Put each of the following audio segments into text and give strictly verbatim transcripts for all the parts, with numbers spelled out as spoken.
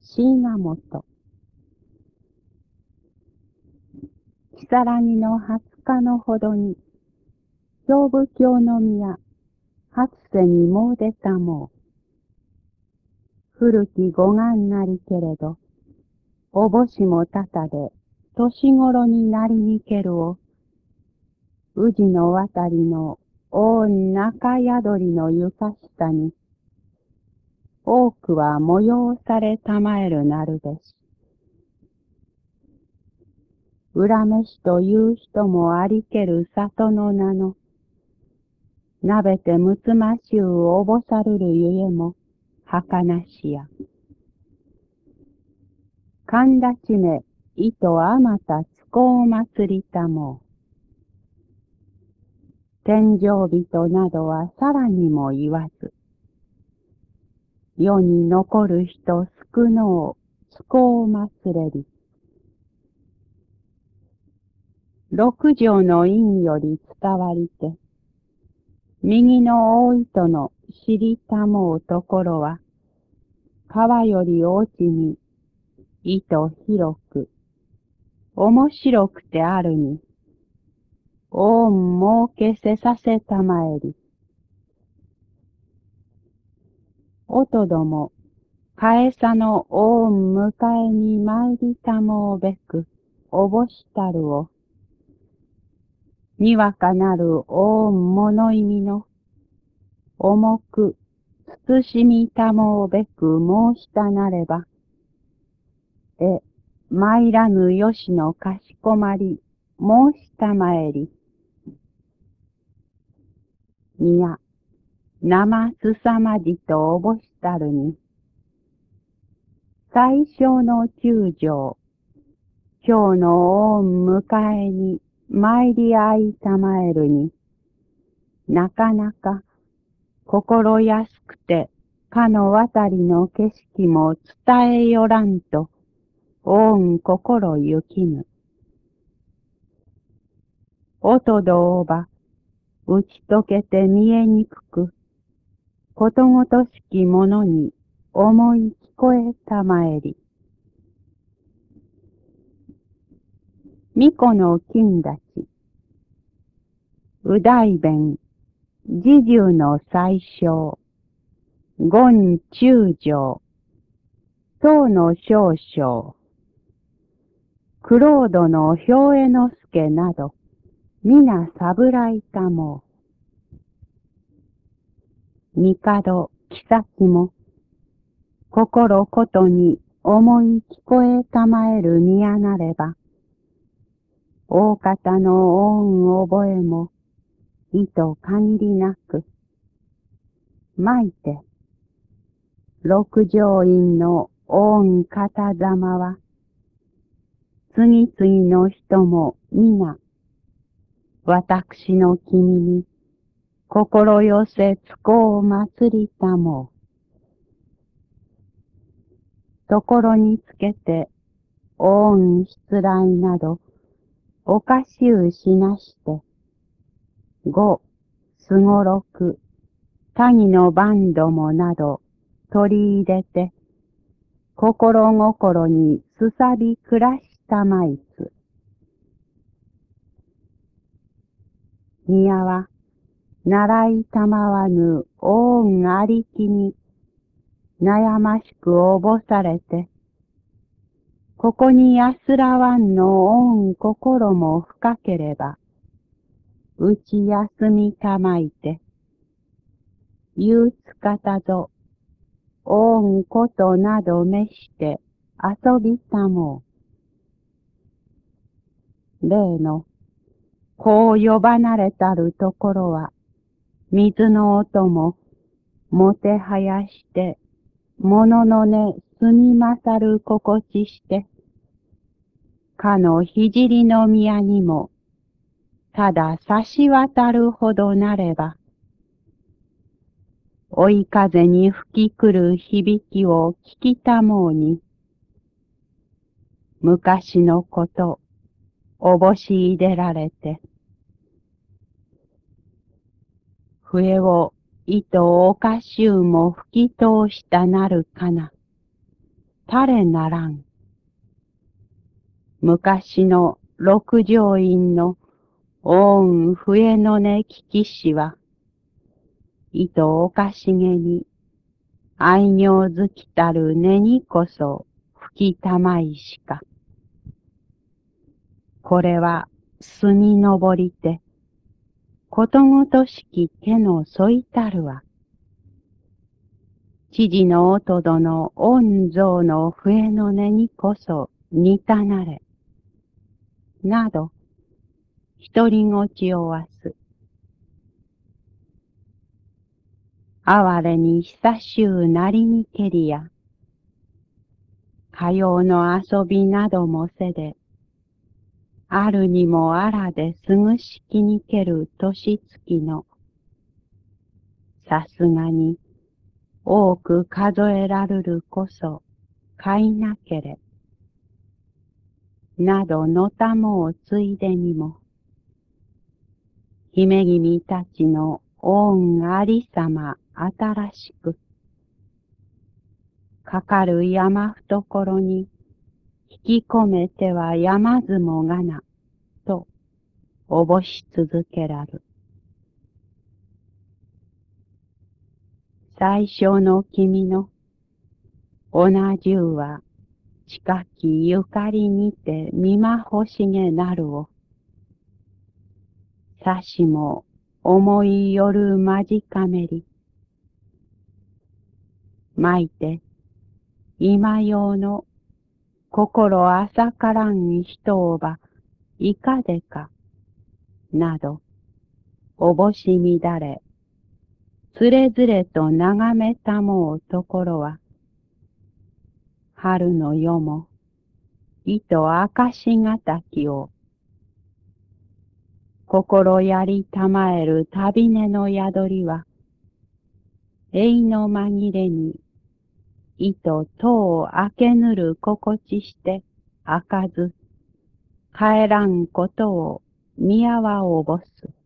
椎名本。木更木の二十日のほどに、兵部京の宮、初瀬にもう出たもう。古き護岸なりけれど、おぼしもたたで、年頃になりにけるを、宇治の渡りの大中宿りの床下に、多くは催されたまえるなるべし。恨めしという人もありける里の名の、なべてむつましゅうおぼさるるゆえも、はかなしや。神立ちめ、いとあまたつこう祭りたもう。天上人などはさらにも言わず、世に残る人少のうつこう祭れり。六条の院より伝わりて、右の大糸の知りたもうところは、川より落ちに、糸広く、面白くてあるに、恩儲けせさせたまえり。おとども、かえさの恩迎えに参りたもうべく、おぼしたるを、にわかなる恩物意味の、重く、慎みたもうべく申したなれば、え、参らぬよしのかしこまり、申したまえり。いや、生すさまじとおぼしたるに、最小の中将、今日の恩迎えに参りあいたまえるに、なかなか心安くてかの渡りの景色も伝えよらんと、恩心ゆきぬ。おとどおば、打ち解けて見えにくく、ことごとしきものに思い聞こえたまえり。巫女の金立ち、右大弁、侍従の最小、権中将、唐の少将、クロードの兵衛之助など、皆侍かも。帝、妃も、心ことに思い聞こえたまえる宮なれば、大方の恩覚えも、意図限りなく、まいて、六条院の恩方ざまは、次々の人も皆、私の君に、心寄せつこう祭りたもう。ところにつけて、恩失礼など、おかしゅうしなして、ご、すごろく、他義のバンドもなど、取り入れて、心心にすさび暮らしたまいつ。宮は、習いたまわぬ恩ありきに、悩ましくおぼされて、ここに安らわんの恩心も深ければ、うち休みたまいて、憂鬱方ぞ、恩ことなどめして遊びたもう。例の、こう呼ばなれたるところは、水の音も、もてはやして、もののねすみまさる心地して、かのひじりの宮にも、ただ差し渡るほどなれば、追い風に吹き来る響きを聞きたもうに、昔のこと、おぼしいでられて、笛を糸おかしゅうも吹き通したなるかな。 たれならん。昔の六条院の大雲笛の音聞きしは、いとおかしげに、愛行づきたる根にこそ吹きたまいしか。これは巣に登りて、ことごとしき手の添いたるは、知事のおとどの御像の笛の音にこそ似たなれ、など、独りごちをわす。哀れに久しゅうなりにけりや、かようの遊びなどもせで、あるにもあらですぐしきにける年月の、さすがに多く数えらるるこそ、かいなけれ、などのたもうついでにも、姫君たちの恩ありさま新しく、かかる山懐に引き込めては山ずもがな、とおぼし続けらる。最初の君の、同じゅうは、近きゆかりにて見まほしげなるを、さしも思いよるまじかめり、まいて、今用の心浅からん人をば、いかでか、など、おぼしみだれ、つれづれと眺めたもうところは、春の夜も、いと明しがたきを、心やりたまえる旅根の宿りは、永の紛れに、いと戸を開けぬる心地して開かず、帰らんことを宮はおぼす。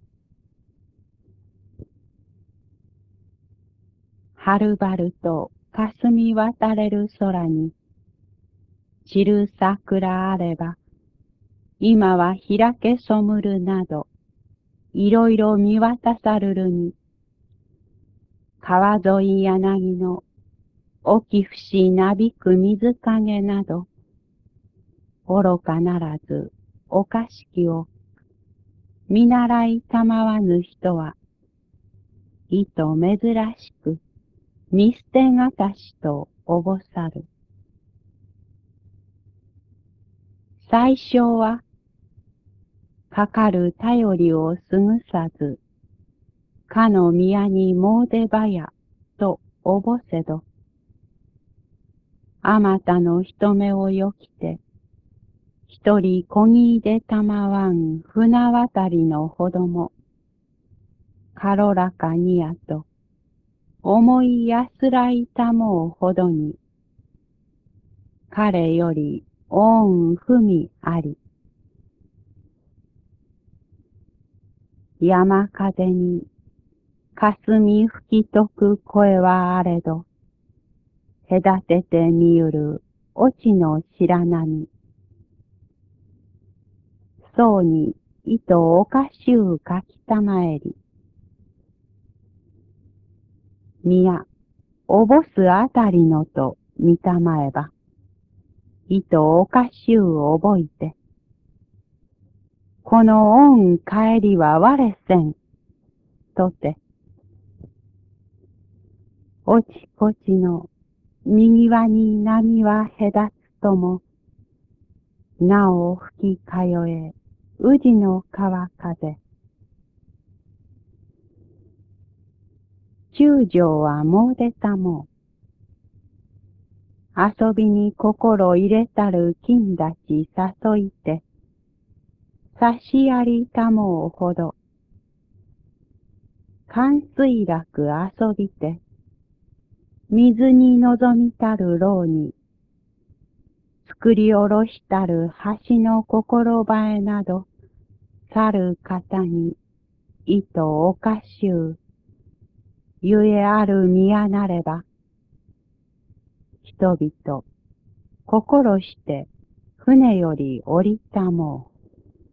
はるばると霞渡れる空に、散る桜あれば、今は開けそむるなど、いろいろ見渡さるるに、川沿い柳の沖きふしなびく水影など、愚かならずおかしきを、見習いたまわぬ人は、いと珍しく、見捨てがたしとおぼさる。最初は、かかる頼りをすぐさず、かの宮に詣でばや、とおぼせど、あまたの人目をよきて、一人こぎでたまわん船渡りのほども、軽らかにやと、思いやすらいたもうほどに、彼より恩踏みあり、山風に霞吹きとく声はあれど、隔てて見ゆる落ちの白波。そうに糸おかしゅうかきたまえり。宮、おぼすあたりのと見たまえば、糸おかしゅう覚えて、この恩帰りは我せん、とて、おちこちの右輪に波は隔つとも、なお吹き通え、宇治の川風。中将はもう出たもう。遊びに心入れたる金立ち誘いて、差しやりたもうほど。寒水楽遊びて、水に望みたる牢に、作りおろしたる橋の心ばえなど、去る方に、糸おかしゅう、ゆえある宮なれば、人々、 心して船より降りたもう。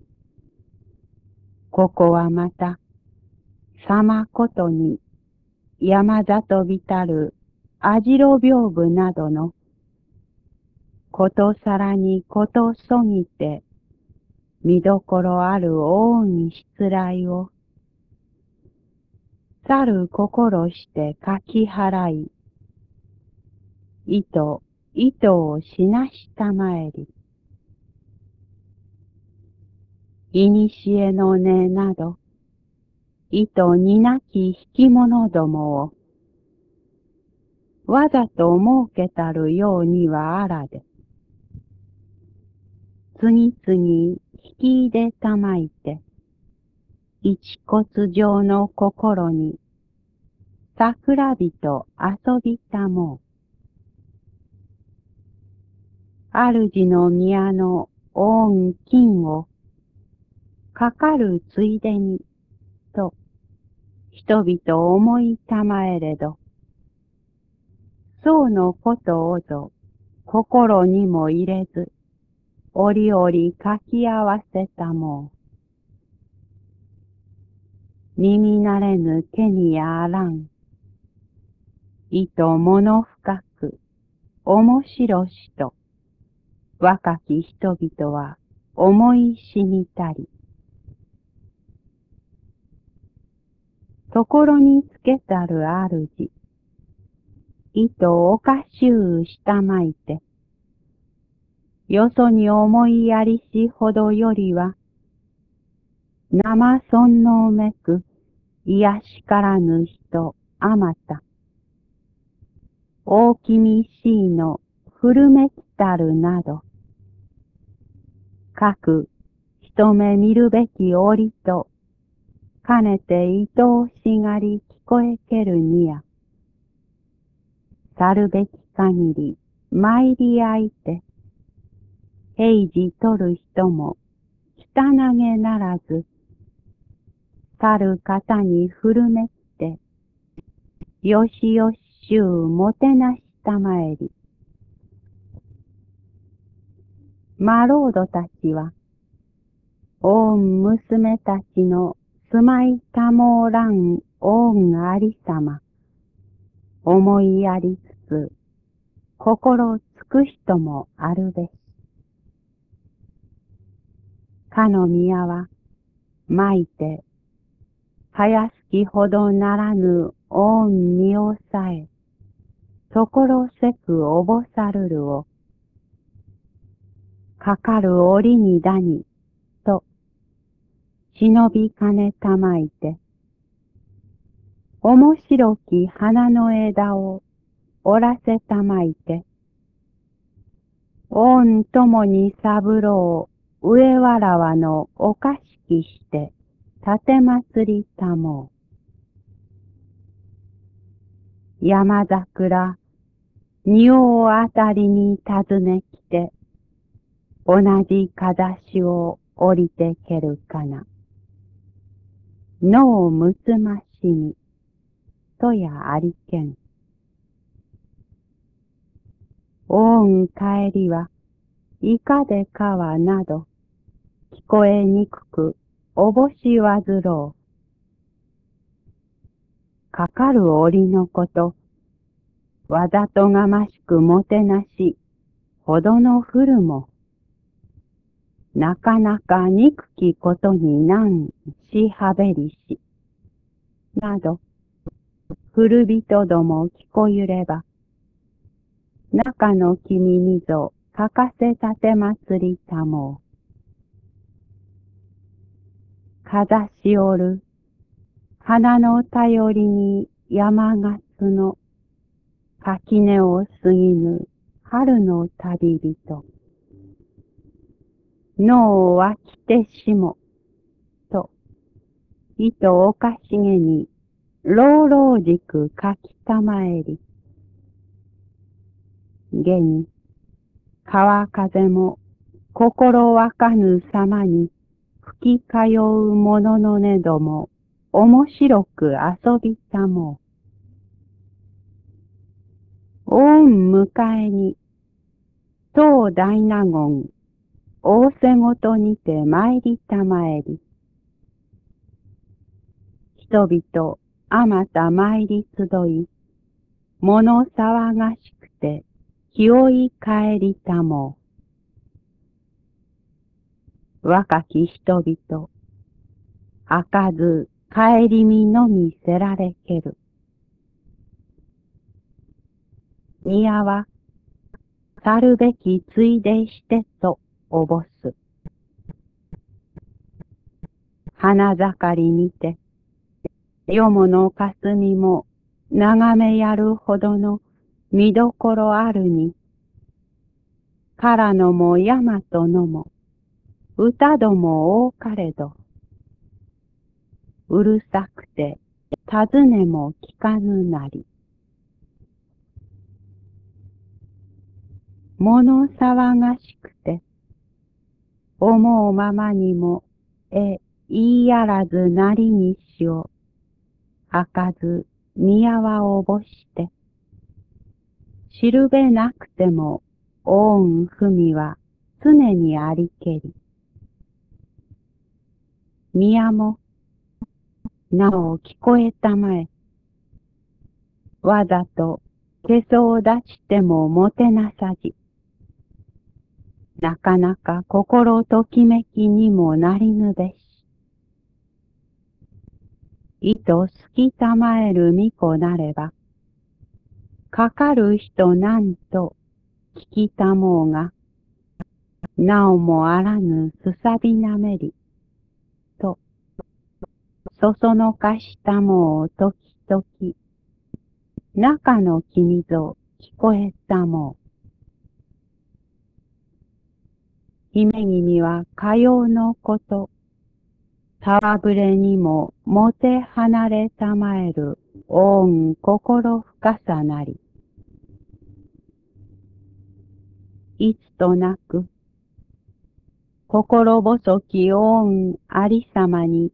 ここはまた、さまことに山里びたる網代屏風などのことさらにことそぎて見どころある大にしつらいを去る心して書き払い、糸、糸をしなしたまえり。いにしえの音など、糸になき引き物どもを、わざと設けたるようにはあらで、次々引き入れたまいて、一骨上の心に、桜火と遊びたもう。主の宮の恩金を、かかるついでに、と、人々思いたまえれど、そうのことをぞ、心にも入れず、折々書き合わせたもう。耳慣れぬ手にあらん。意図物深く、面白しと、若き人々は思いしみたり。ところにつけたる主、意図おかしゅうしたまいて、よそに思いやりしほどよりは、生尊のめく、癒しからぬ人、あまた。大きみしいの、古めきたるなど。かく、一目見るべき折と、かねて愛おしがり聞こえけるにや。去るべき限り、参りあいて、平時取る人も、汚げならず、去る方に古めきて、よしよししゅうもてなしたまえり。マロードたちは、おん娘たちの住まいたもらんおんありさま、思いやりつつ、心つく人もあるべし。かの宮は、まいて、早すきほどならぬおんにおさえ、ところせくおぼさるるを、かかる折にだに、と、忍びかねたまいて、面白き花の枝を折らせたまいて、おんともに三郎上わらわのおかしきして、立てまつりたもう。山桜、仁王あたりに訪ねきて、同じかざしを降りてけるかな。のうむつましみ、とやありけん。おん帰りは、いかでかはなど、聞こえにくく、おぼしわずろう。かかる折のこと、わざとがましくもてなし、ほどのふるも、なかなか憎きことになんしはべりし、など、古人ども聞こゆれば、中の君にぞかかせたてまつりたもう。かざしおる、花の頼りに山がつの、垣根を過ぎぬ春の旅人。脳は来てしも、と、意図おかしげに、老々じく書きたまえり。げに、川風も、心わかぬさまに、吹き通うもののねども、面白く遊びたもう。おん迎えに、 当大納言、仰せごとにて参りたまえり。人々、あまた参り集い、物騒がしくて、気負い帰りたもう。若き人々、開かず帰り身のみせられける。宮は、去るべきついでしてとおぼす。花盛りにて、よもの霞も眺めやるほどの見どころあるに、からのも大和のも、歌ども多かれど、うるさくて尋ねも聞かぬなり。物騒がしくて、思うままにも、え、言いやらずなりにしを、開かず宮はおぼして、知るべなくても、大んふみは常にありけり。宮も、なお聞こえたまえ。わざと、けそを出してももてなさじ。なかなか心ときめきにもなりぬべし。意図好きたまえる巫女なれば、かかる人なんと聞きたもうが、なおもあらぬすさびなめり、と、そそのかしたもう時々、中の君ぞ聞こえたもう。姫君はかようのこと、たわぶれにももて離れたまえる大ん心深さなり。いつとなく、心細き大んありさまに、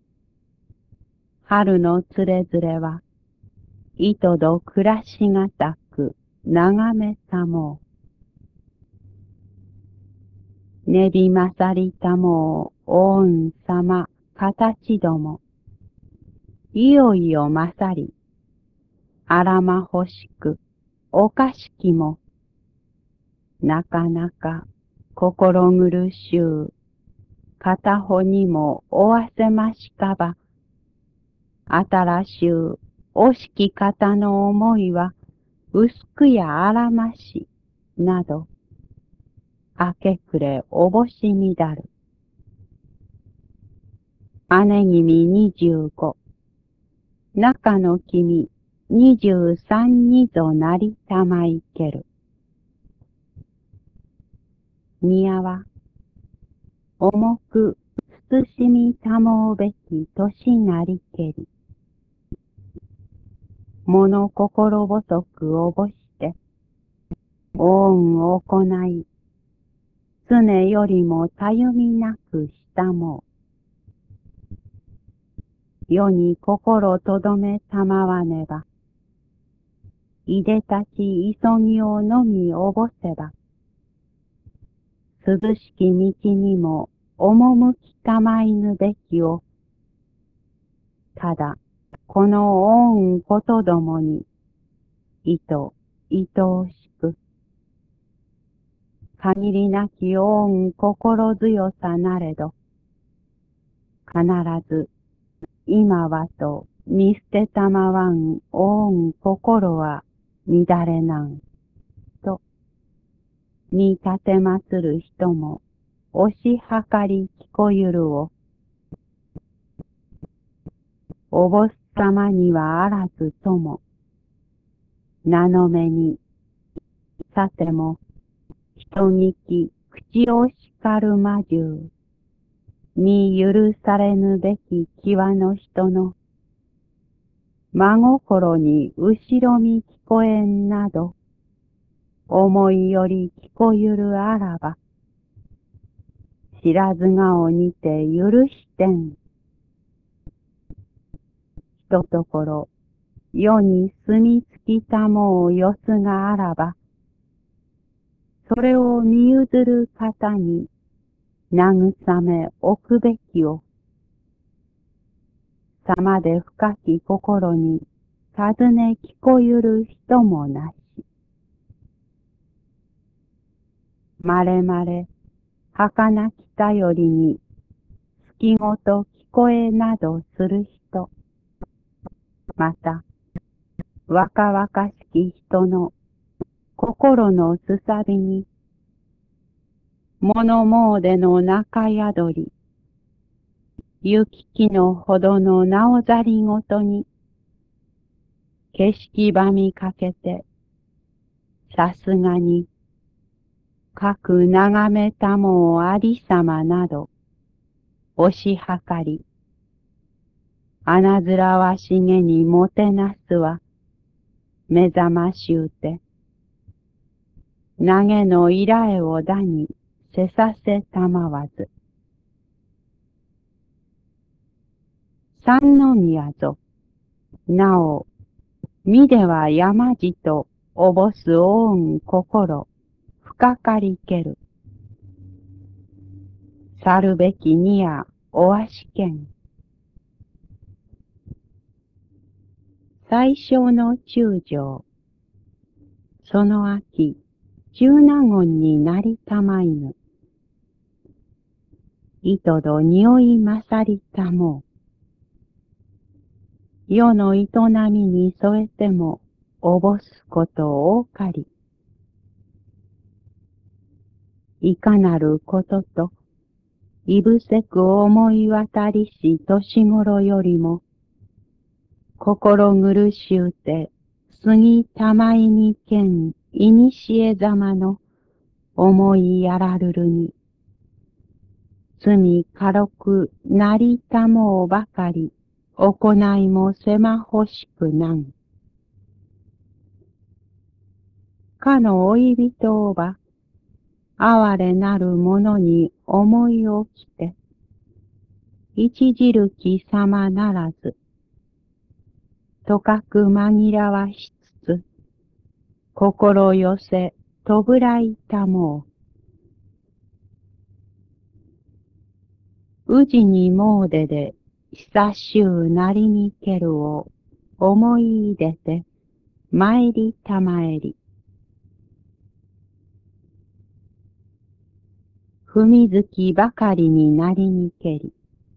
春のつれづれは、いとど暮らしがたく眺めたもう。ねびまさりたもう、大んさま、形ども。いよいよまさり、あらまほしく、おかしきも、なかなか心苦しゅう、片方にもおわせましかば、新しゅう、惜しき方の思いは、薄くやあらまし、など、明け暮れおぼしみだる。姉君二十五、中の君二十三にぞなりたまいける。宮は、重く慎みたもうべき年なりけり。物心細くおぼして、恩を行い、常よりもたゆみなくしたもう。世に心とどめたまわねば、いでたち急ぎをのみおぼせば、涼しき道にも赴きたまいぬべきを、ただ、この恩ことどもに、いと、いとおしく、限りなき恩心強さなれど、必ず、今はと見捨てたまわん恩心は乱れなん、と、に立てまつる人も、押し量り聞こゆるを、おぼすさまにはあらずとも、名の目に、さても、人聞き口を叱る魔獣、に許されぬべき際の人の、真心に後ろ見聞こえんなど、思いより聞こゆるあらば、知らず顔にて許してん。ひとところ、世に住み着きたもうよすがあらば、 それを見譲る方に慰め置くべきを、さまで深き心に尋ね聞こゆる人もなし。まれまれ、儚き頼りに、月ごと聞こえなどする人、また、若々しき人の心のすさびに、物詣の中宿り、行き来のほどのなおざりごとに、景色ばみかけて、さすがに、かく眺めたもうありさまなど、押し量り、穴面はしげにもてなすは、目覚ましゅうて、投げの依頼をだにせさせたまわず。三宮ぞ、なお、見では山路とおぼすおうん心、深かりける。去るべきにやおわしけん。最小の中将。その秋、中納言になりたまいぬ。いとど匂いまさりたもう。世の営みに添えても、おぼすこと多かり。いかなることと、いぶせく思い渡りし年頃よりも、心苦しゅうて、杉たまいにけん、いにしえざまの、思いやらるるに、罪軽くなりたもうばかり、行いもせまほしくなん。かの老い人をば、哀れなる者に思いをきて、一じるきさまならず、とかく紛らわしつつ、心寄せ、とぶらいたもう。宇治に詣でで、久しゅうなりにけるを、思い出て、参りたまえり。踏みずきばかりになりにけり。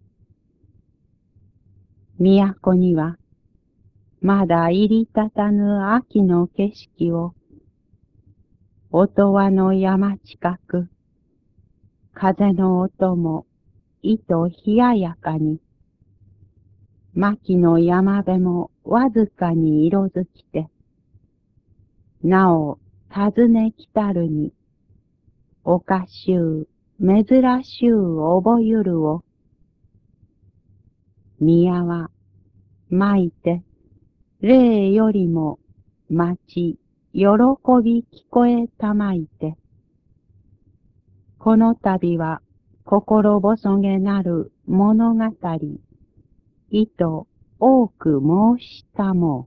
都には、まだ入りたたぬ秋の景色を、音羽の山近く、風の音も、いと冷ややかに、牧の山辺もわずかに色づきて、なお、尋ねきたるに、おかしゅう、珍しゅう覚ゆるを、宮は、まいて、霊よりも、待ち、喜び聞こえたまいて、この度は、心細げなる物語、意図多く申したも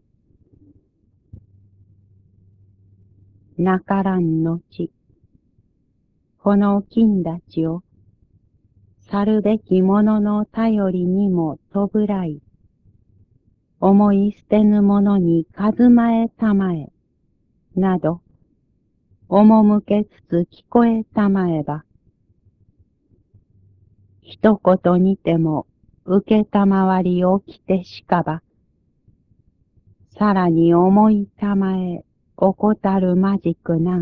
う。なからんのち、この金立ちを、去るべき者の頼りにもとぶらい、思い捨てぬ者に数前たまえ、など、赴けつつ聞こえたまえば、一言にても受けたまわり起きてしかば、さらに思いたまえ、怠るまじくなん。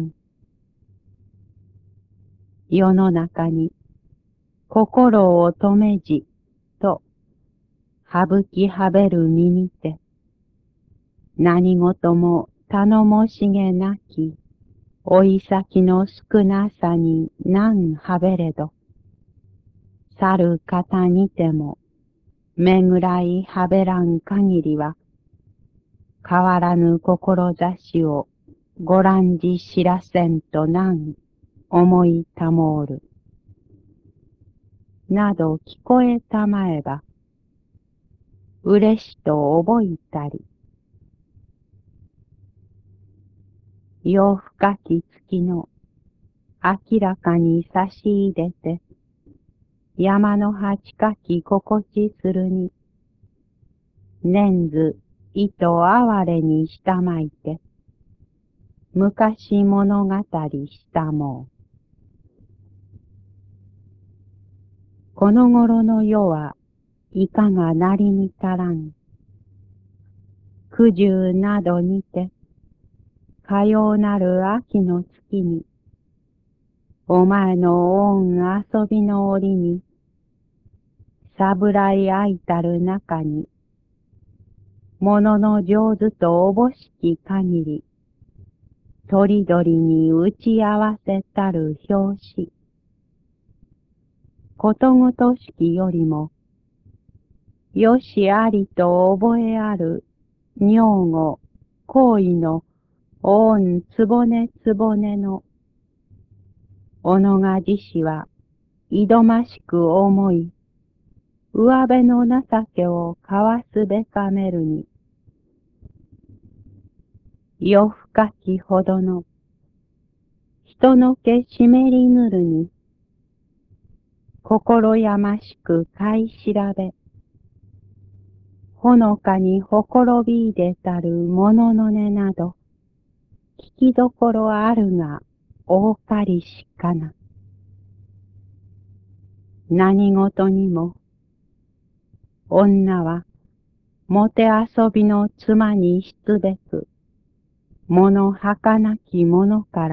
世の中に、心を止めじ、と、省きはべる身にて、何事も頼もしげなき、追い先の少なさに難はべれど、去る方にても、めぐらいはべらん限りは、変わらぬ志をご覧じ知らせんと難思いたもおる。など聞こえたまえば、嬉しと覚いたり、夜深き月の明らかに差し入れて、山の八かき心地するに、念ず糸哀れにしたまいて、昔物語したもう。この頃の世はいかがなりに足らん。九十などにて、かようなる秋の月に、お前の恩遊びの折に、さぶらいあいたる中に、ものの上手とおぼしき限り、とりどりに打ち合わせたる表紙。ことごとしきよりも、よしありと覚えある、女語、行為の、恩つぼねつぼねの、おのが自死は、挑ましく思い、上辺の情けをかわすべかめるに、夜深きほどの、人の気湿りぬるに、心やましく買い調べ、ほのかにほころびいでたるものの音など、聞きどころあるが、おかりしかな。何事にも、女は、もてあそびの妻にしつべく、物儚きものから、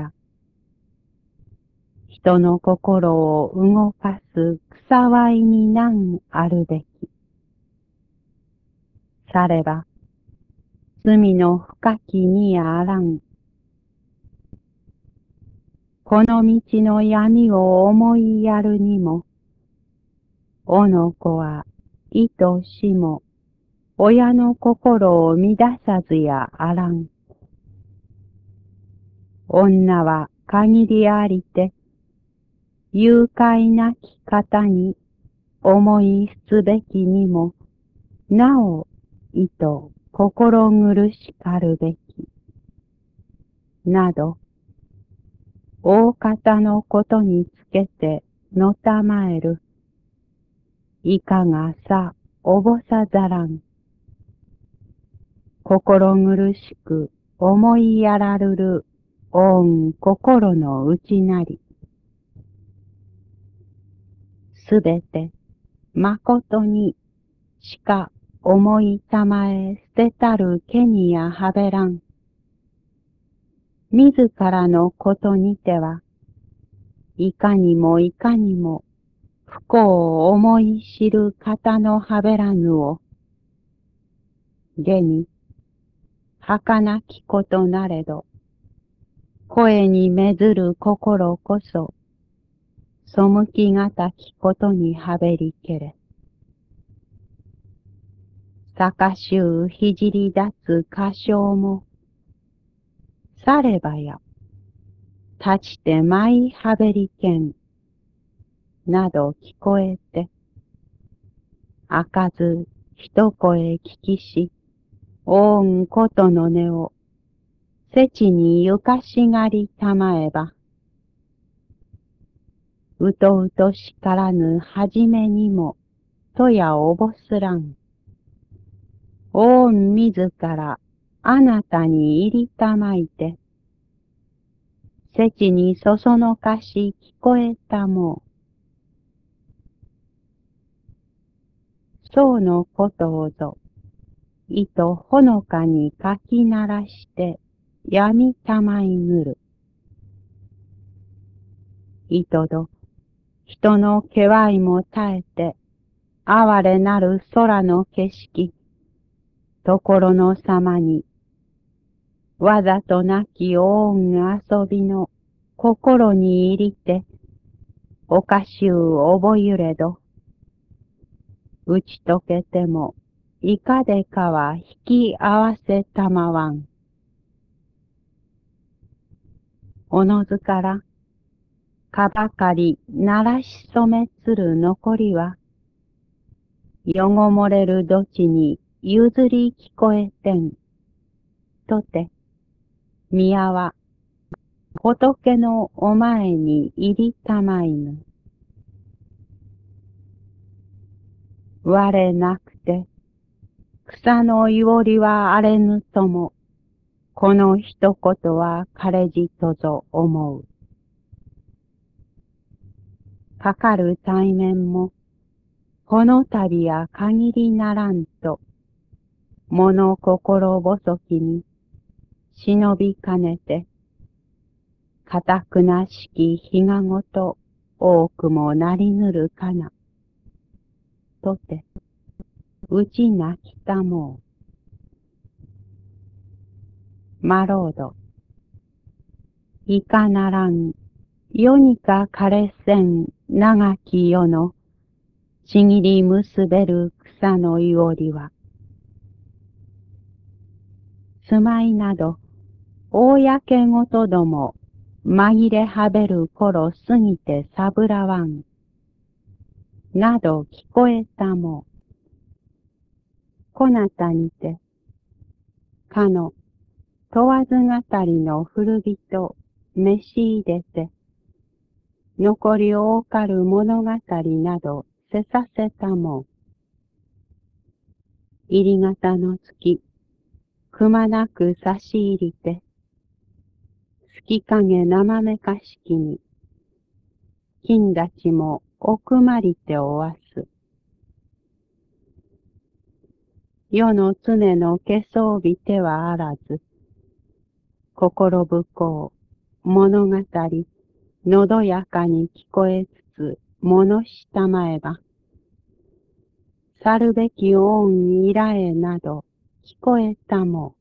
人の心を動かす草わいに難あるべき。されば、罪の深きにあらん。この道の闇を思いやるにも、おの子はいとしも、親の心を乱さずやあらん。女は限りありて、誘拐なき方に思いすべきにも、なお、いと心苦しかるべき。など、大方のことにつけてのたまえる。いかがさ、おぼさざらん。心苦しく思いやらるる、おん心の内なり。すべて、まことに、しか思いたまえ捨てたるけにやはべらん。自らのことにては、いかにもいかにも、不幸を思い知る方のはべらぬを、現に、儚きことなれど、声にめずる心こそ、背きがたきことにはべりけれ。さかしゅうひじり立つ歌唱も、さればや、立ちて舞いはべりけん、など聞こえて、開かず一声聞きし、おんことの音を、せちにゆかしがりたまえば、うとうとしからぬはじめにも、とやおぼすらん。おん自ら、あなたに入りたまいて、せちにそそのかし聞こえたもう。そうのことをぞ、いとほのかにかきならして、やみたまいぬる。いとど、人の気わいも絶えて、哀れなる空の景色、ところのさまに、わざとなき恩遊びの心に入りて、おかしゅう覚ゆれど、打ち解けても、いかでかは引き合わせたまわん。おのずから、かばかりならし染めつる残りは、よごもれるどちに譲り聞こえてん。とて、宮は仏のお前に入りたまいぬ。我なくて、草のいおりは荒れぬとも、この一言は枯れじとぞ思う。かかる対面も、この度は限りならんと、物心細きに忍びかねて、かたくなしき日がごと多くもなりぬるかな。とて、うちなきたもう。まろうど、いかならん、世にか枯れせん長き世の、ちぎり結べる草のいおりは、住まいなど、公ごとども、紛れはべる頃過ぎてさぶらわん。など聞こえたも。こなたにて、かの、問わず語りの古人、召し入れて、残り多かる物語など、せさせたも。入り型の月、くまなく差し入りて、月影生めかしきに、金立ちも奥まりておわす。世の常の化粧びてはあらず、心不幸、物語、のどやかに聞こえつつ、物したまえば、去るべき恩依頼など聞こえたも。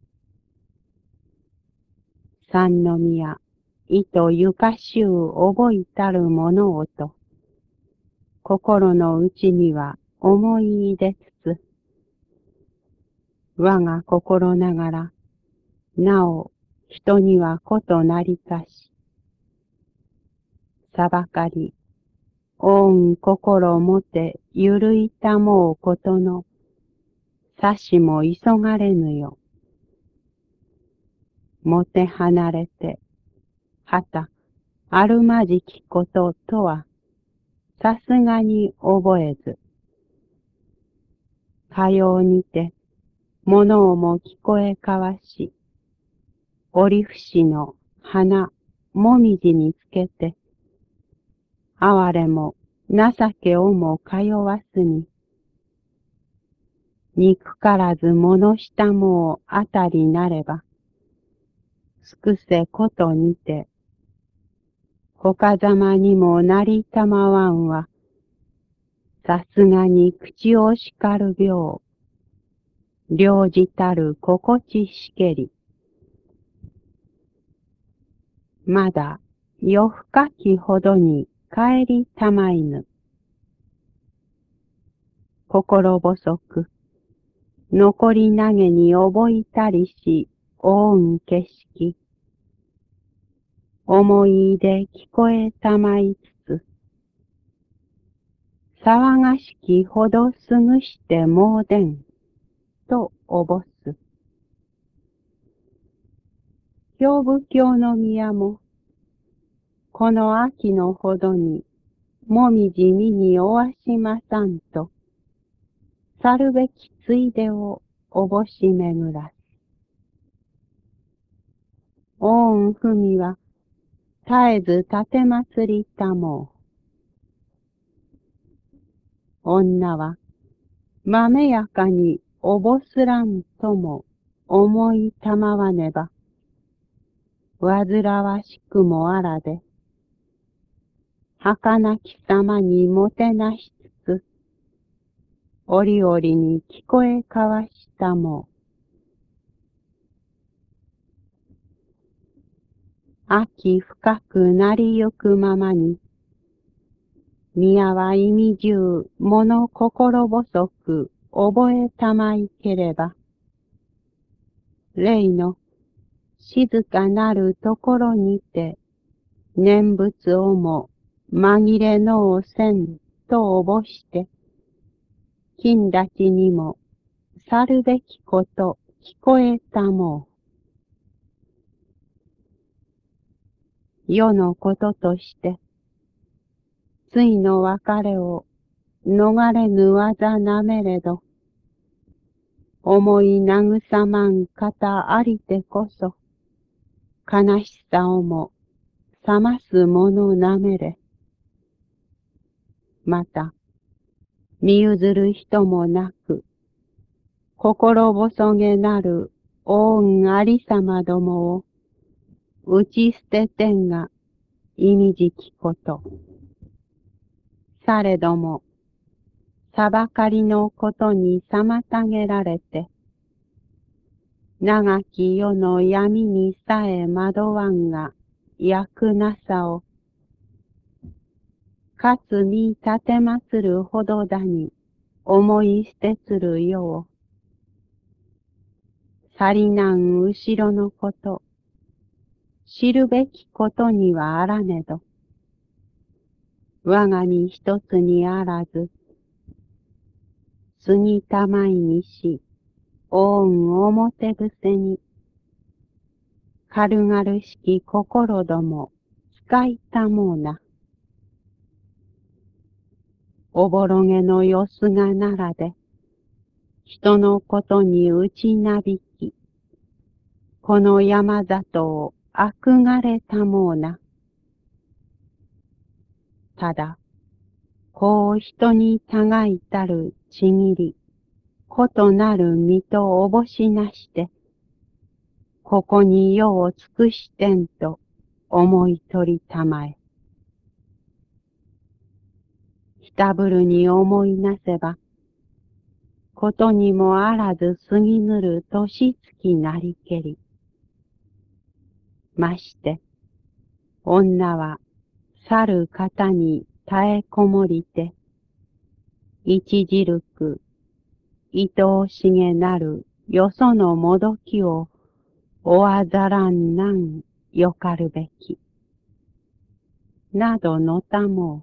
三宮、意とゆかしゅう覚えたるものをと、心の内には思い出つつ、我が心ながら、なお人にはことなりかし、さばかり、恩心もてゆるいたもうことの、さしも急がれぬよ。もて離れて、はた、あるまじきこととは、さすがに覚えず、かようにて、ものをも聞こえかわし、折節の花、もみじにつけて、哀れも情けをもかよわすに、憎からず物したもあたりなれば、すくせことにて、他ざまにもなりたまわんは、さすがに口を叱る病、領じたる心地しけり。まだ夜深きほどに帰りたまいぬ。心細く、残り投げに覚えたりし、おうん景色。思い出聞こえたまいつつ、騒がしきほどすぐしてもうでん、とおぼす。京武京の宮も、この秋のほどに、もみじ見におわしまさんと、去るべきついでをおぼしめぐらす。おうんふみは、絶えず立てまつりたもう。女は、まめやかにおぼすらんとも思いたまわねば、わずらわしくもあらで、儚き様にもてなしつつ、折々に聞こえかわしたも、秋深くなりゆくままに、宮は意味中物心細く覚えたまいければ、例の静かなるところにて、念仏をも紛れのうせんとおぼして、金立ちにも去るべきこと聞こえたも世のこととして、ついの別れを逃れぬ技なめれど、思い慰まん方ありてこそ、悲しさをも覚ますものなめれ。また、見譲る人もなく、心細げなる恩ありさまどもを打ち捨ててんが意味じきこと。されども、裁かりのことに妨げられて、長き世の闇にさえ惑わんが役なさを、かつ見立てまするほどだに思い捨てするよう、去りなん後ろのこと、知るべきことにはあらねど、我が身一つにあらず、過ぎたまいにし、恩表伏せに、軽々しき心ども使いたもうな。おぼろげのよすがならで、人のことに打ちなびき、この山里を悪がれたもうな。ただ、こう人に互いたるちぎり、ことなる身とおぼしなして、ここに世を尽くしてんと思い取りたまえ。ひたぶるに思いなせば、ことにもあらず過ぎぬる年月なりけり。まして、女は去る方に耐えこもりて、一じるく、愛おしげなるよそのもどきをおわざらんなんよかるべき。などのたも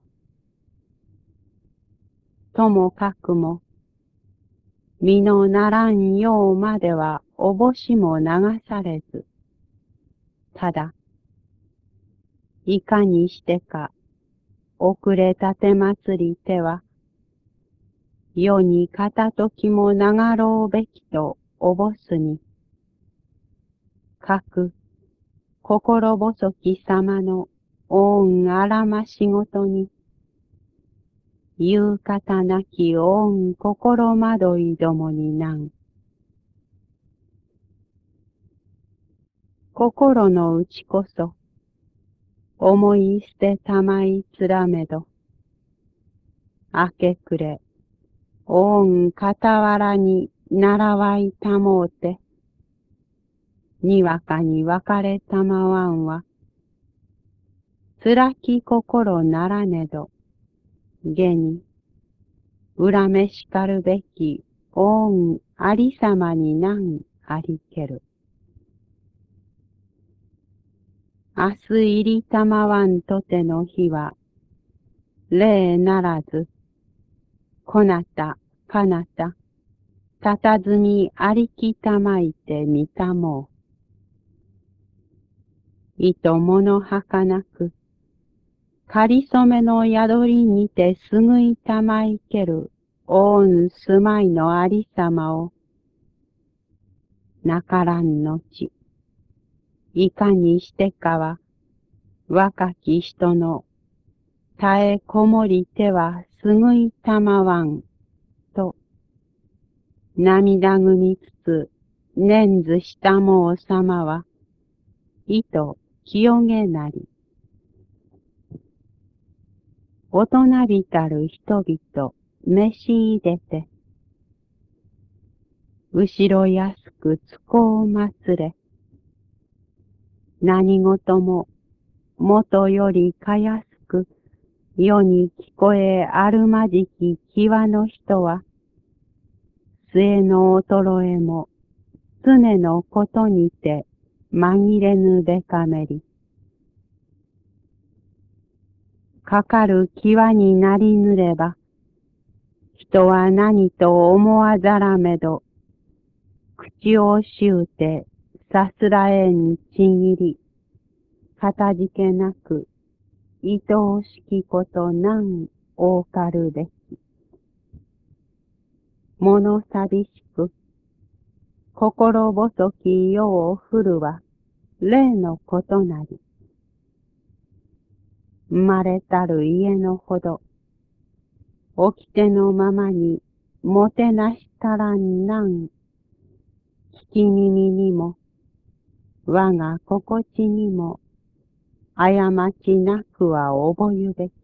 う。ともかくも、身のならんようまではおぼしも流されず、ただ、いかにしてか、遅れたてまつりては、世に片時も流ろうべきとおぼすに、かく、心細き様の恩あらま仕事に、言う方なき恩心惑いどもになん。心の内こそ、思い捨てたまいつらめど、明け暮れ、恩傍らに習わいたもうて、にわかに別れたまわんは、辛き心ならねど、げに、恨めしかるべき恩ありさまになんありける。明日入りたまわんとての日は、礼ならず、こなた、かなた、たたずみありきたまいてみたもう。いとものはかなく、かりそめの宿りにてすぐいたまいける、恩住まいのありさまを、なからんのち、いかにしてかは、若き人の耐えこもりてはすぐいたまわん、と、涙ぐみつつ、念ずしたもうさまは、いと清げなり。大人びたる人々、召し入れて、後ろ安くつこをまつれ、何事も、もとよりかやすく、世に聞こえあるまじき際の人は、末の衰えも、常のことにて、紛れぬべかめり。かかる際になりぬれば、人は何と思わざらめど、口をしゅうてさすらえんちぎり、 かたじけなく、愛おしきことなん多かるべき。物寂しく、心細き世を降るは、例のことなり。生まれたる家のほど、掟のままにもてなしたらんなん、聞き耳にも、我が心地にも、過ちなくは覚ゆべき。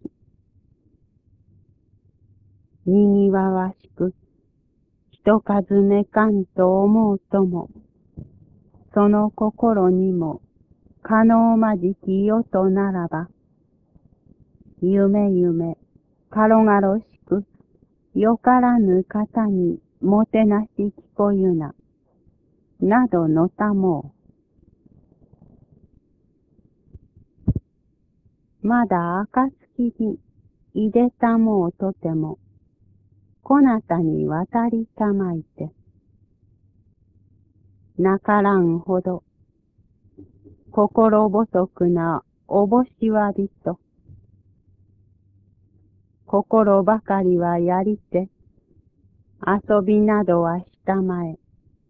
にぎわわしく、人数めかんと思うとも、その心にも、可能まじき世とならば、夢夢、軽々しく、よからぬ方にもてなし聞こゆな、などのたもう。まだ暁に、いでたもうとても、こなたに渡りたまいて、なからんほど、心細くなおぼしわびと、心ばかりはやりて、遊びなどはしたまえ。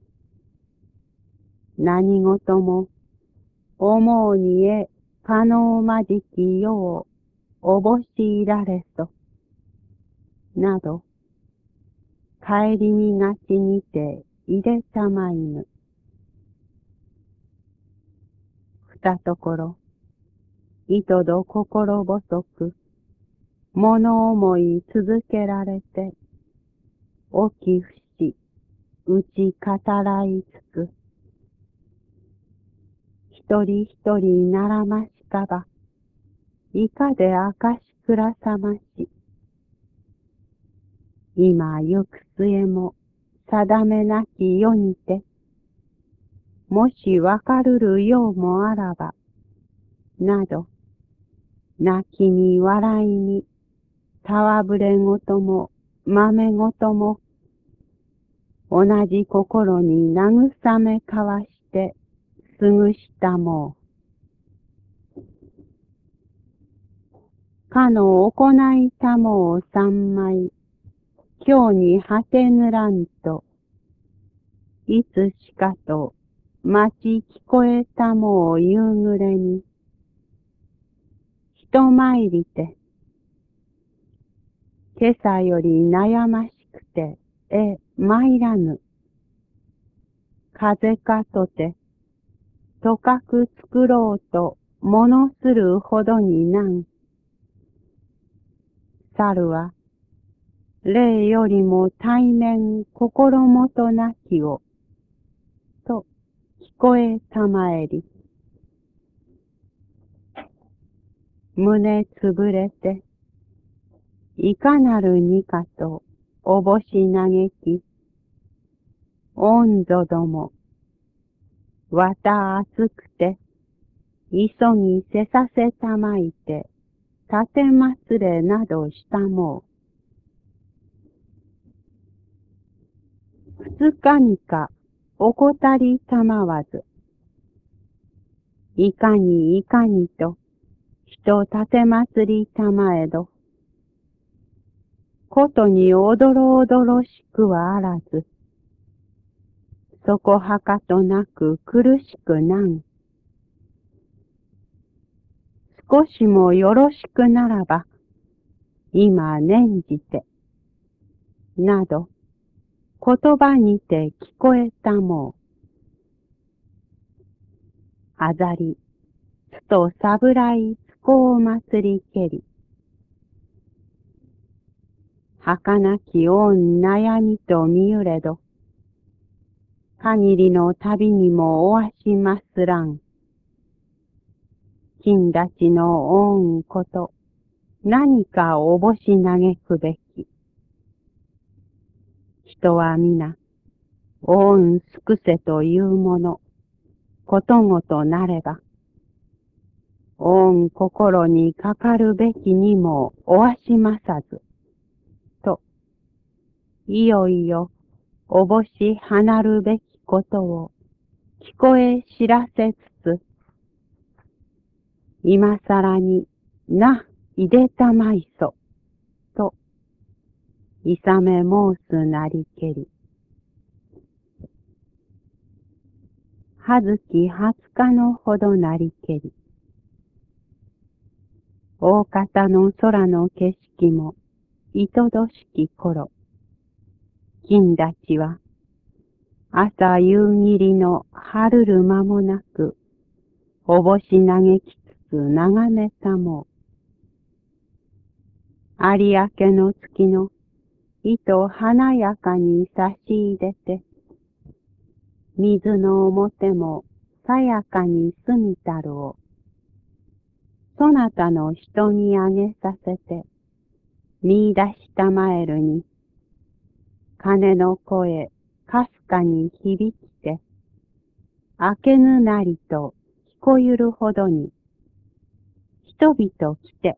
何事も、思うにえ可能まじき世をおぼしいられそ。など、帰りにがちにて入れたまいぬ。ふたところ、いとど心細く、物思い続けられて、起きふし、うち語らいつく。一人一人ならましかば、いかで明かしくらさまし。今行く末も定めなき世にて、もしわかるるようもあらば、など、泣きに笑いに、たわぶれごとも、まめごとも、同じ心に慰め交わして、すぐしたもう。かの行いたもう三枚、今日に果てぬらんと、いつしかと、待ち聞こえたもう夕暮れに、人参りて、今朝より悩ましくて、え、参らぬ。風かとて、とかく作ろうと、ものするほどになん。猿は、霊よりも対面心もとなきを、と聞こえたまえり。胸つぶれて、いかなるにかと、おぼし嘆き、おんぞども、わた暑くて、急ぎせさせたまいて、たてまつれなどしたもう。二日にか、おこたりたまわず。いかにいかにと、人たてまつりたまえど、ことにおどろおどろしくはあらず、そこはかとなく苦しくなん。少しもよろしくならば、今念じて、など、言葉にて聞こえたもう。あざり、つとさぶらいつこを祭りけり。儚き恩悩みと見ゆれど、限りの旅にもおわしますらん。金立ちの恩こと、何かおぼし嘆くべき。人は皆、恩尽くせというもの、ことごとなれば、恩心にかかるべきにもおわしまさず、と、いよいよおぼし離るべきことを聞こえ知らせつつ、 今さらに、な、いでたまいそ、と、いさめ申すなりけり。はずきはつかのほどなりけり。大方の空の景色も、いとどしき頃、金立ちは、朝夕霧の春る間もなく、おぼし嘆きつつ眺めたもう。有明の月の糸華やかに差し入れて、水の表もさやかに澄みたるを、そなたの人にあげさせて、見出したまえるに、鐘の声かすかに響きて、明けぬなりと聞こゆるほどに、人々来て、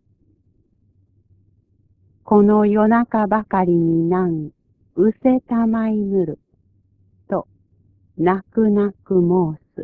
この夜中ばかりになんうせたまいぬる、と泣く泣く申す。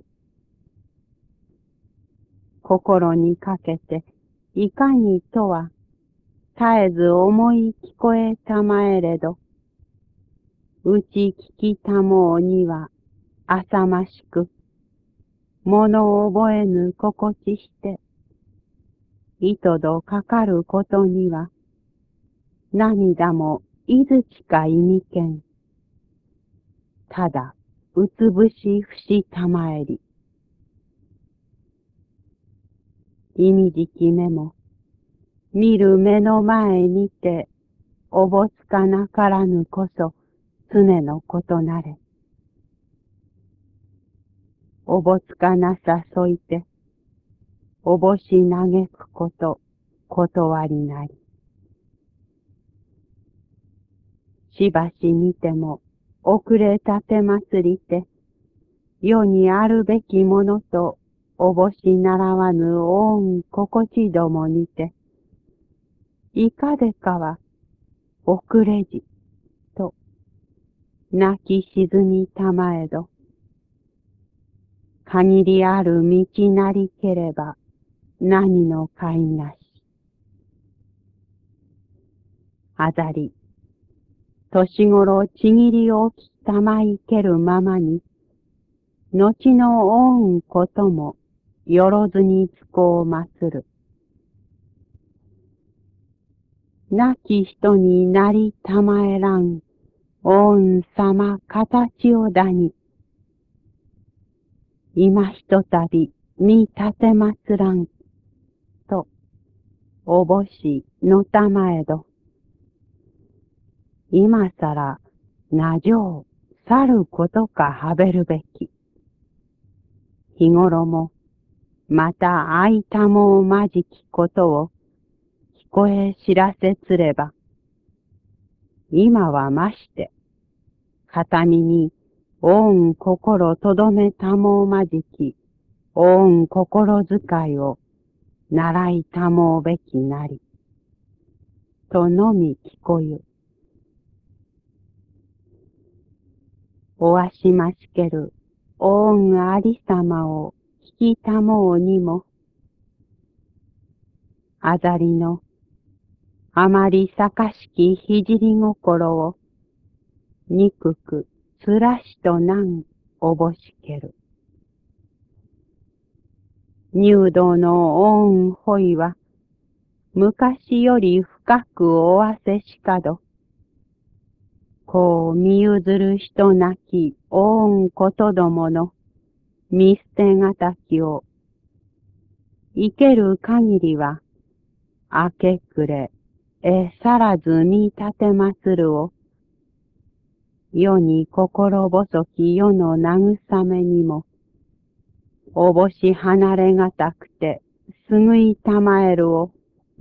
心にかけて、いかにとは、絶えず思い聞こえたまえれど、うち聞きたもうには、あさましく、物覚えぬ心地して、いとどかかることには、涙もいずちかいにけん。ただ、うつぶしふしたまえり。いみじき目も、見る目の前にて、おぼつかなからぬこそ、常のことなれ。おぼつかなさそいて、おぼし嘆くこと、断りなり。しばし見ても、遅れたてまつりて、世にあるべきものと、おぼしならわぬ恩心地どもにて、いかでかは、遅れじ、と、泣き沈みたまえど、限りある道なりければ、何の甲斐なし。あざり、年頃ちぎりをきたまいけるままに、後の恩ことも、よろずにつこうまつる。亡き人になりたまえらん、恩様形をだに、今ひとたび見立てまつらん、と、おぼしのたまえど、今さら、なじょう、去ることかはべるべき。日頃も、また会いたもうまじきことを、聞こえ知らせつれば、今はまして、片身に、恩心とどめたもうまじき、恩心遣いを、習いたもうべきなり、とのみ聞こゆ。おわしましける、恩ありさまを聞きたもうにも、あざりの、あまりさかしきひじり心を、にくくつらしとなんおぼしける。入道の恩ほいは、昔より深くおわせしかど、こう見譲る人なき恩ことどもの見捨てがたきを、生ける限りは、明け暮れ、えさらず見立てまするを、世に心細き世の慰めにも、おぼし離れがたくて、すぐいたまえるを、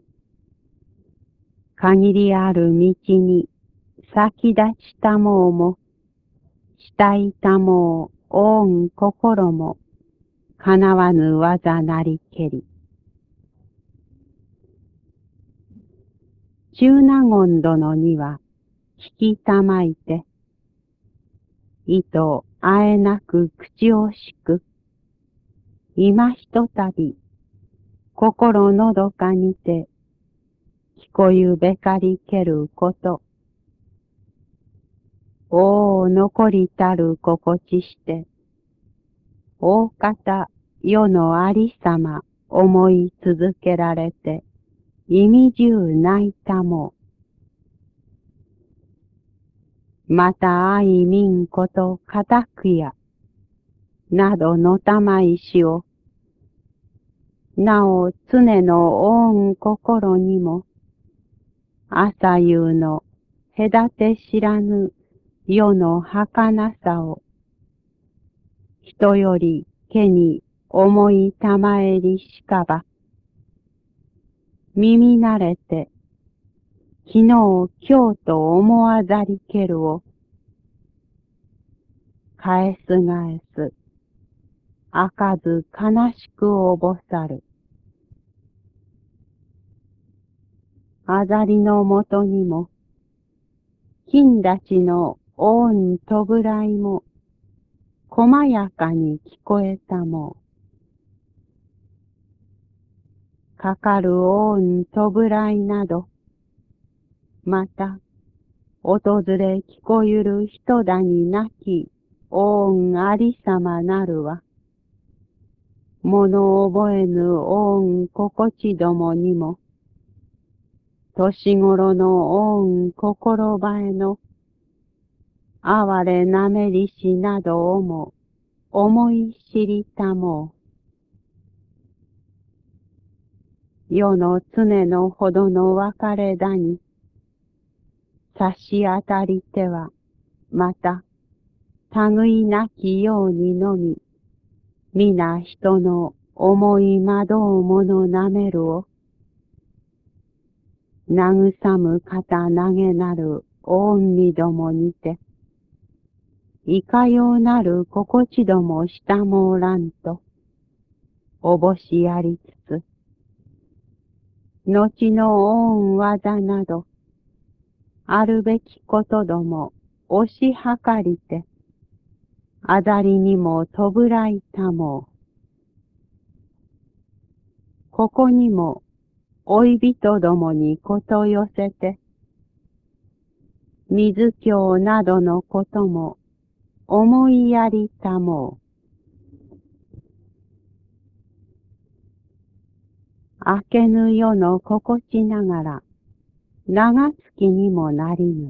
限りある道に先立ちたもうも、したいたもう恩心も、かなわぬ技なりけり。中納言殿には、聞きたまいて、いとあえなく口をしく、今ひとたび、 心のどかにて、聞こゆべかりけること。おお残りたる心地して、大方世のありさま思い続けられて、意味中泣いたも。また愛みんこと固くや、などのたまいしを、なお常の恩心にも、朝夕の隔て知らぬ世の儚さを、人より毛に思いたまえりしかば、耳慣れて、昨日今日と思わざりけるを、返す返す、開かず悲しくおぼさる。あざりのもとにも、金立ちの恩とぶらいも、細やかに聞こえたも。かかる恩とぶらいなど、また、訪れ聞こゆる人だになき恩ありさまなるは、物覚えぬ恩心地どもにも、年頃の恩心ばえの、哀れなめりしなどをも、思い知りたもう。世の常のほどの別れだに、差し当たりては、また、類なきようにのみ、皆人の思い惑うものなめるを、慰む方投げなる恩義どもにて、いかようなる心地どもしたもおらんと、おぼしやりつつ、後の恩技など、あるべきことども押し量りて、あざりにもとぶらいたもう。ここにも、追い人どもにこと寄せて、水京などのことも思いやりたもう。明けぬ夜の心地ながら、長月にもなりぬ。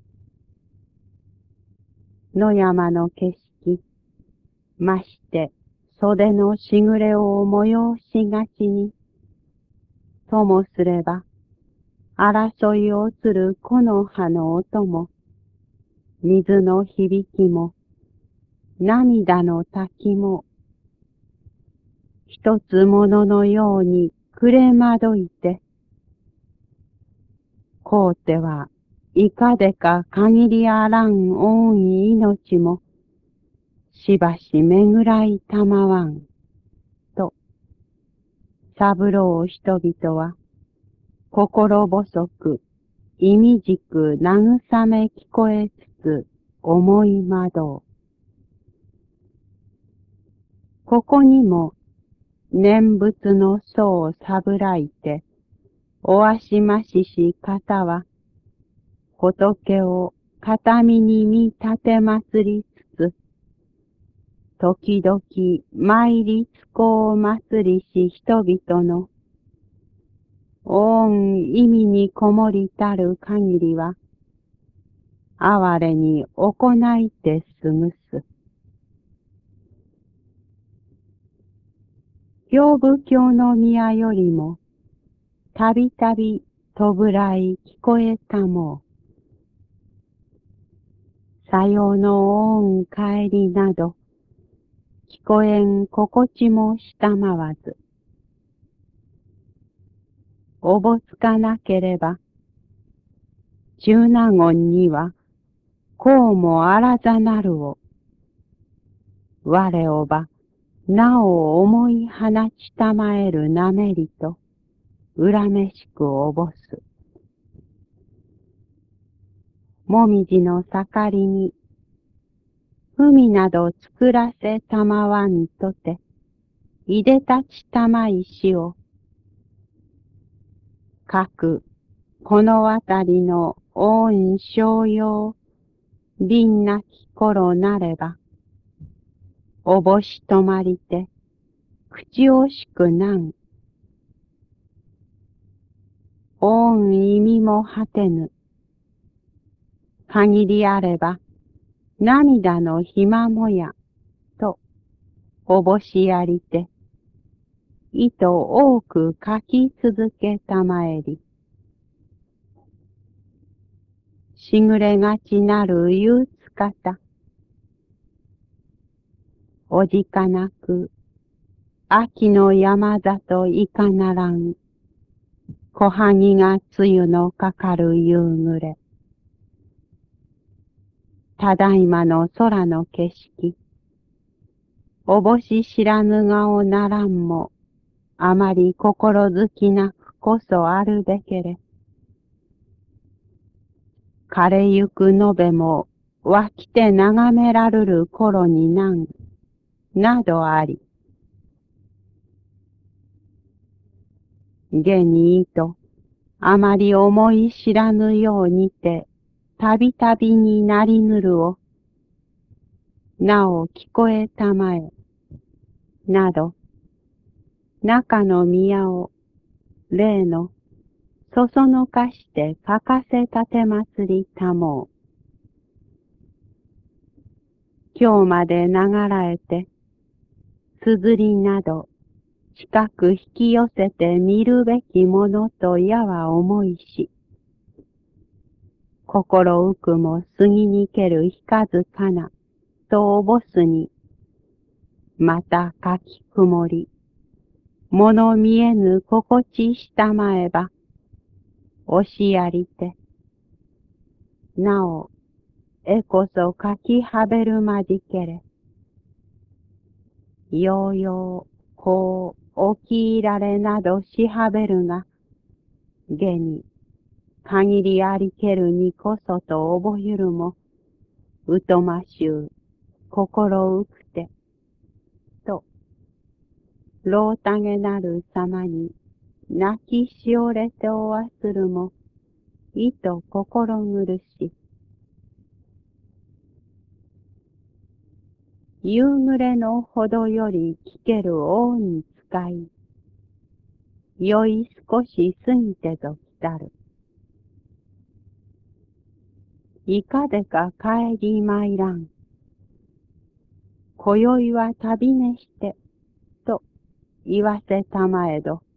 野山の景色、まして袖のしぐれを催しがちに、ともすれば、争いをする木の葉の音も、水の響きも、涙の滝も、一つもののようにくれまどいて、こうてはいかでか限りあらん恩い命も、しばしめぐらいたまわん、と、三郎人々は、心細く、意味じく慰め聞こえつつ、思いまどう。ここにも、念仏の僧をさぶらいて、おあしましし方は、仏を片身に見立て祭りつつ、時々参りつこう祭りし人々の、恩意味にこもりたる限りは、哀れに行いて過ぐす。行部教の宮よりも、たびたびとぶらい聞こえたもう。さようの恩帰りなど、聞こえん心地もしたまわず。おぼつかなければ、中納言には、こうもあらざなるを。我をば、なお思い放ちたまえるなめりと、恨めしくおぼす。もみじの盛りに、海など作らせたまわんとて、いでたちたまいしを、 かく、このあたりの恩商用、貧なき頃なれば、おぼしとまりて、口惜しくなん。恩意味も果てぬ。限りあれば、涙の暇もや、と、おぼしやりて、意図多く書き続けたまえり。しぐれがちなる憂鬱方。おじかなく、秋の山里いかならん。小はぎが梅雨のかかる夕暮れ。ただいまの空の景色。おぼし知らぬ顔ならんも、あまり心づきなくこそあるべけれ。枯れゆくのべも、湧きて眺めらるる頃になん、などあり。現にいと、あまり思い知らぬようにて、たびたびになりぬるを、なお聞こえたまえ、など、中の宮を、例の、そそのかして書かせたてまつりたもう。今日までながらえて、すずりなど、近く引き寄せて見るべきものとやは思いし、心浮くも過ぎにける引かずかな、とおぼすに、また書き曇り、物見えぬ心地したまえば、押しやりて、なお、えこそ書きはべるまじけれ。ようよう、こう、起き入られなどしはべるが、げに、限りありけるにこそと覚ゆるも、うとましゅう、心うくて、と、ろうたげなるさまに、泣きしおれておわするも、いと心苦し。夕暮れのほどより聞ける王に使い、酔い少し過ぎてぞ来たる。いかでか帰りまいらん。今宵は旅寝して、と言わせたまえど、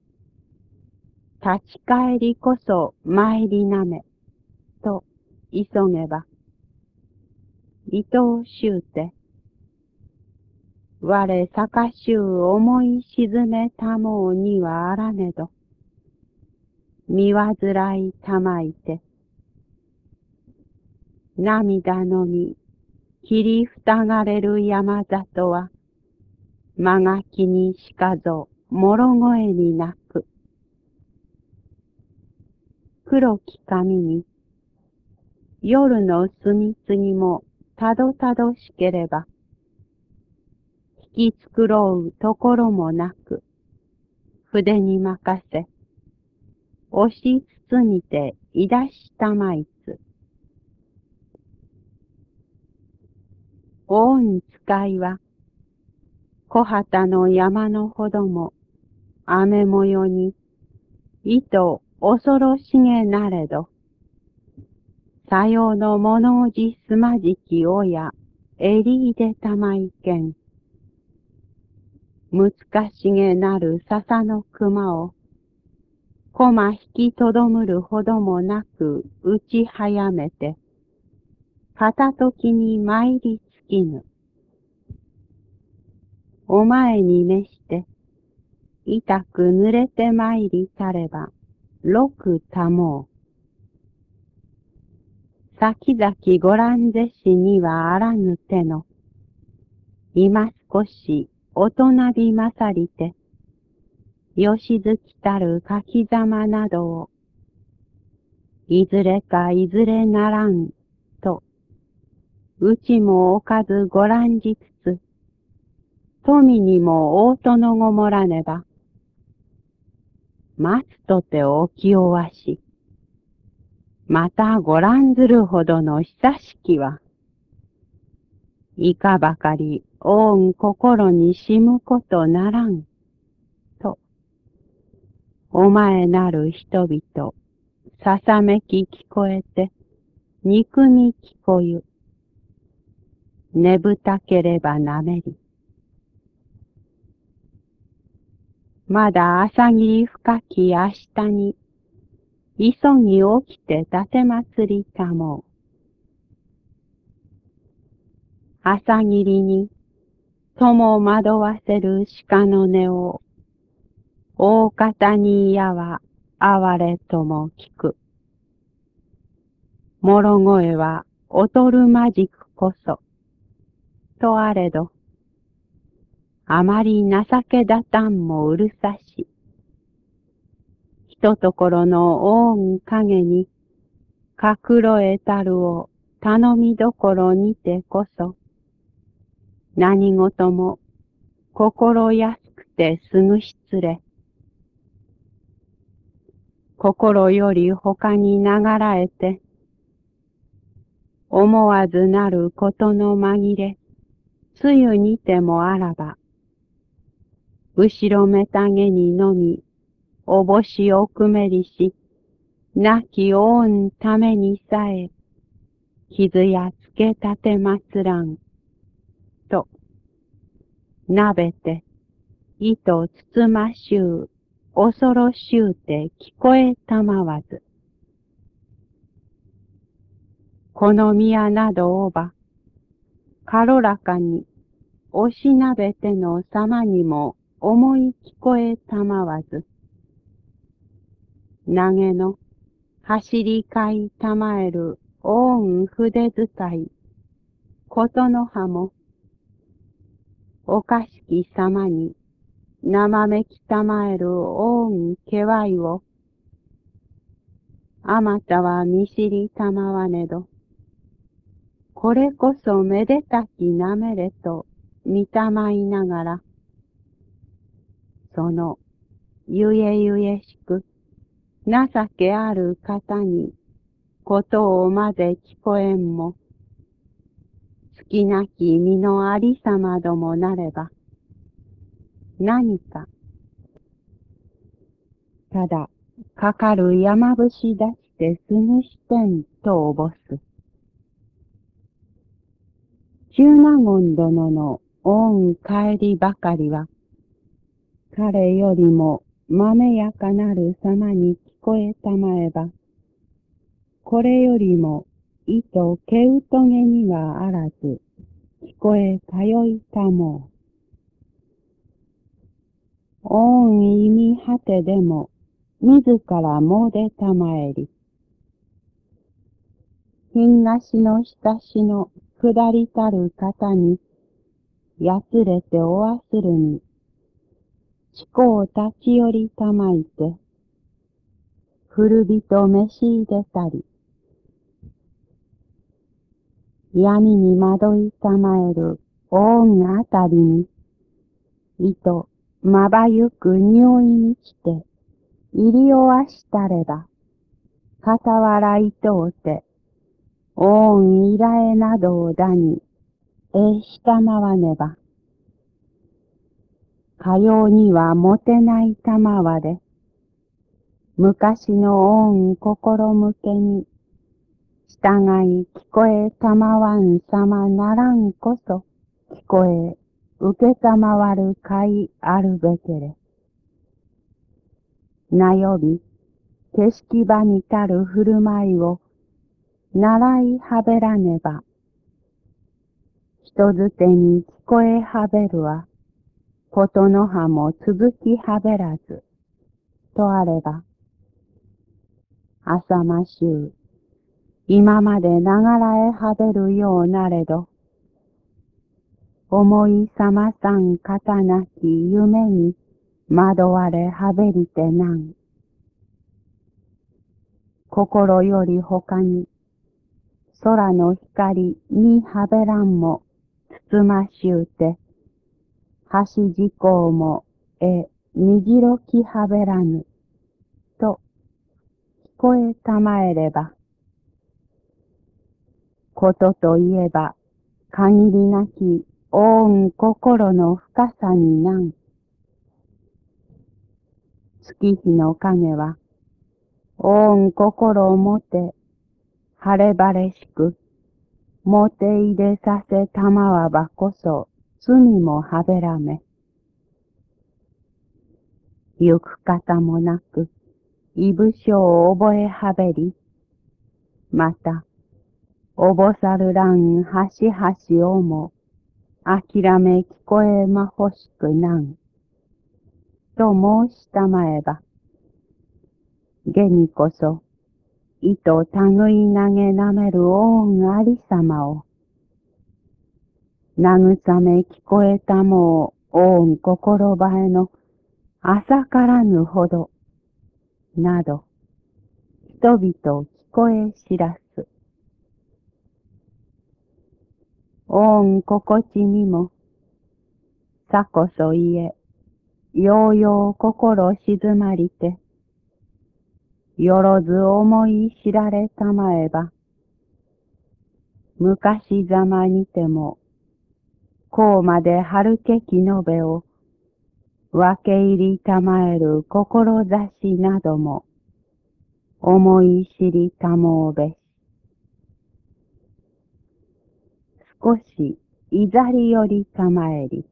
立ち帰りこそ参りなめ、と急げば、伊藤周て、我坂州思い沈めたもうにはあらねど、見わずらいたまいて、涙のみ、切りふたがれる山里は、まがきにしかぞ、もろ声に泣く。黒き髪に、夜の墨継もたどたどしければ、引き繕うところもなく、筆に任せ、押し包みていだしたまいつ。大ん使いは、小畑の山のほども、雨もよに、いと恐ろしげなれど、さようの物おじすまじき親、えりいでたまいけん。むつかしげなる笹の熊を、こま引きとどむるほどもなく打ち早めて、片時に参りつきぬ。お前に召して、痛く濡れて参りたれば、六たもう。先々ご覧ぜしにはあらぬ手の、今少し大人びまさりて、吉月たる書きざまなどを、いずれかいずれならん、と、うちもおかずご覧じつつ、富にも大とのごもらねば、 待つとておきおわし、またご覧ずるほどの久しきは、いかばかりおん心にしむことならん、と、お前なる人々、ささめき聞こえて、肉に聞こゆ。ねぶたければなめり。まだ朝霧深き明日に、急ぎ起きて立て祭りかも。朝霧に、友惑わせる鹿の音を、大方に嫌は哀れとも聞く。もろ声は劣るまじくこそ、とあれど、あまり情けだたんもうるさし、ひとところの大影に、かくろえたるを頼みどころにてこそ、何事も心安くてすぐ失礼。心より他に流らえて、思わずなることの紛れ、つゆにてもあらば、後ろめたげにのみ、おぼしおくめりし、亡き王んためにさえ、傷やつけたてまつらん、と、なべて、糸つつましゅう、恐ろしゅうて聞こえたまわず。この宮などをば、軽らかに、おしなべての様にも思い聞こえたまわず。投げの、走り交いたまえる、大ん筆遣い、ことの葉も、おかしき様に、生めきたまえる大んけわいを、あまたは見知りたまわねど、これこそめでたきなめれと見たまいながら、そのゆえゆえしく情けある方にことをまで聞こえんも、好きなき身のありさまどもなれば、何か、ただかかる山伏出してすぐしてんとおぼす。中納言殿の恩帰りばかりは、彼よりも豆やかなる様に聞こえたまえば、これよりも意図けうとげにはあらず、聞こえ通いたもう。恩意味果てでも、自らもでたまえり。東の下しの下りたる方に、やつれておわするに、思考立ち寄りたまいて、古びと召し入れたり、闇に惑いたまえる大んあたりに、いとまばゆく匂いに来て、入りおわしたれば、傍らいとうて、大んいらえなどをだに、えしたまわねば、かようにはもてないたまわで、昔の恩心向けに、従い聞こえたまわんさまならんこそ、聞こえ、受けたまわる会あるべけれ。なよび、景色場にたる振る舞いを、習いはべらねば、人づてに聞こえはべるは、ことの葉も続きはべらず、とあれば、浅ましゅう、今までながらえはべるようなれど、思いさまさん方なき夢に惑われはべりてなん。心より他に、空の光にはべらんも、つつましゅうて、橋事項も、え、にじろきはべらぬ。 こえたまえれば、ことといえば、限りなき大ん心の深さになん。月日の影は、大ん心をもて、晴れ晴れしく、もて入れさせたまわばこそ、罪もはべらめ。行く方もなく、いぶしょう覚えはべり、また、おぼさるらんはしはしをも、あきらめ聞こえまほしくなん。と申したまえば、げにこそ、いとたぐい投げなめる大んありさまを、慰め聞こえたもう大ん心ばえの浅からぬほど、など、人々聞こえ知らす。大ん心地にも、さこそいえ、ようよう心静まりて、よろず思い知られたまえば、昔ざまにても、こうまで春けきのべを、分け入りたまえる志なども、思い知りたもうべし。少しいざりよりたまえり。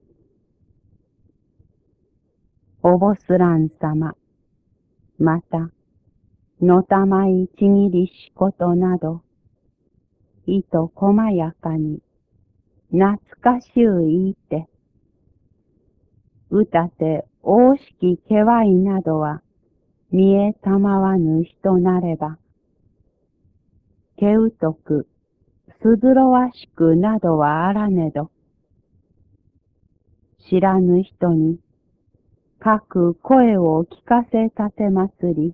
おぼすらんさま、また、のたまいちぎりしことなど、いとこまやかに、懐かしゅう言いて、うたて大しきけわいなどは、見えたまわぬ人なれば、けうとく、すずろわしくなどはあらねど、知らぬ人に、かく声を聞かせたてまつり、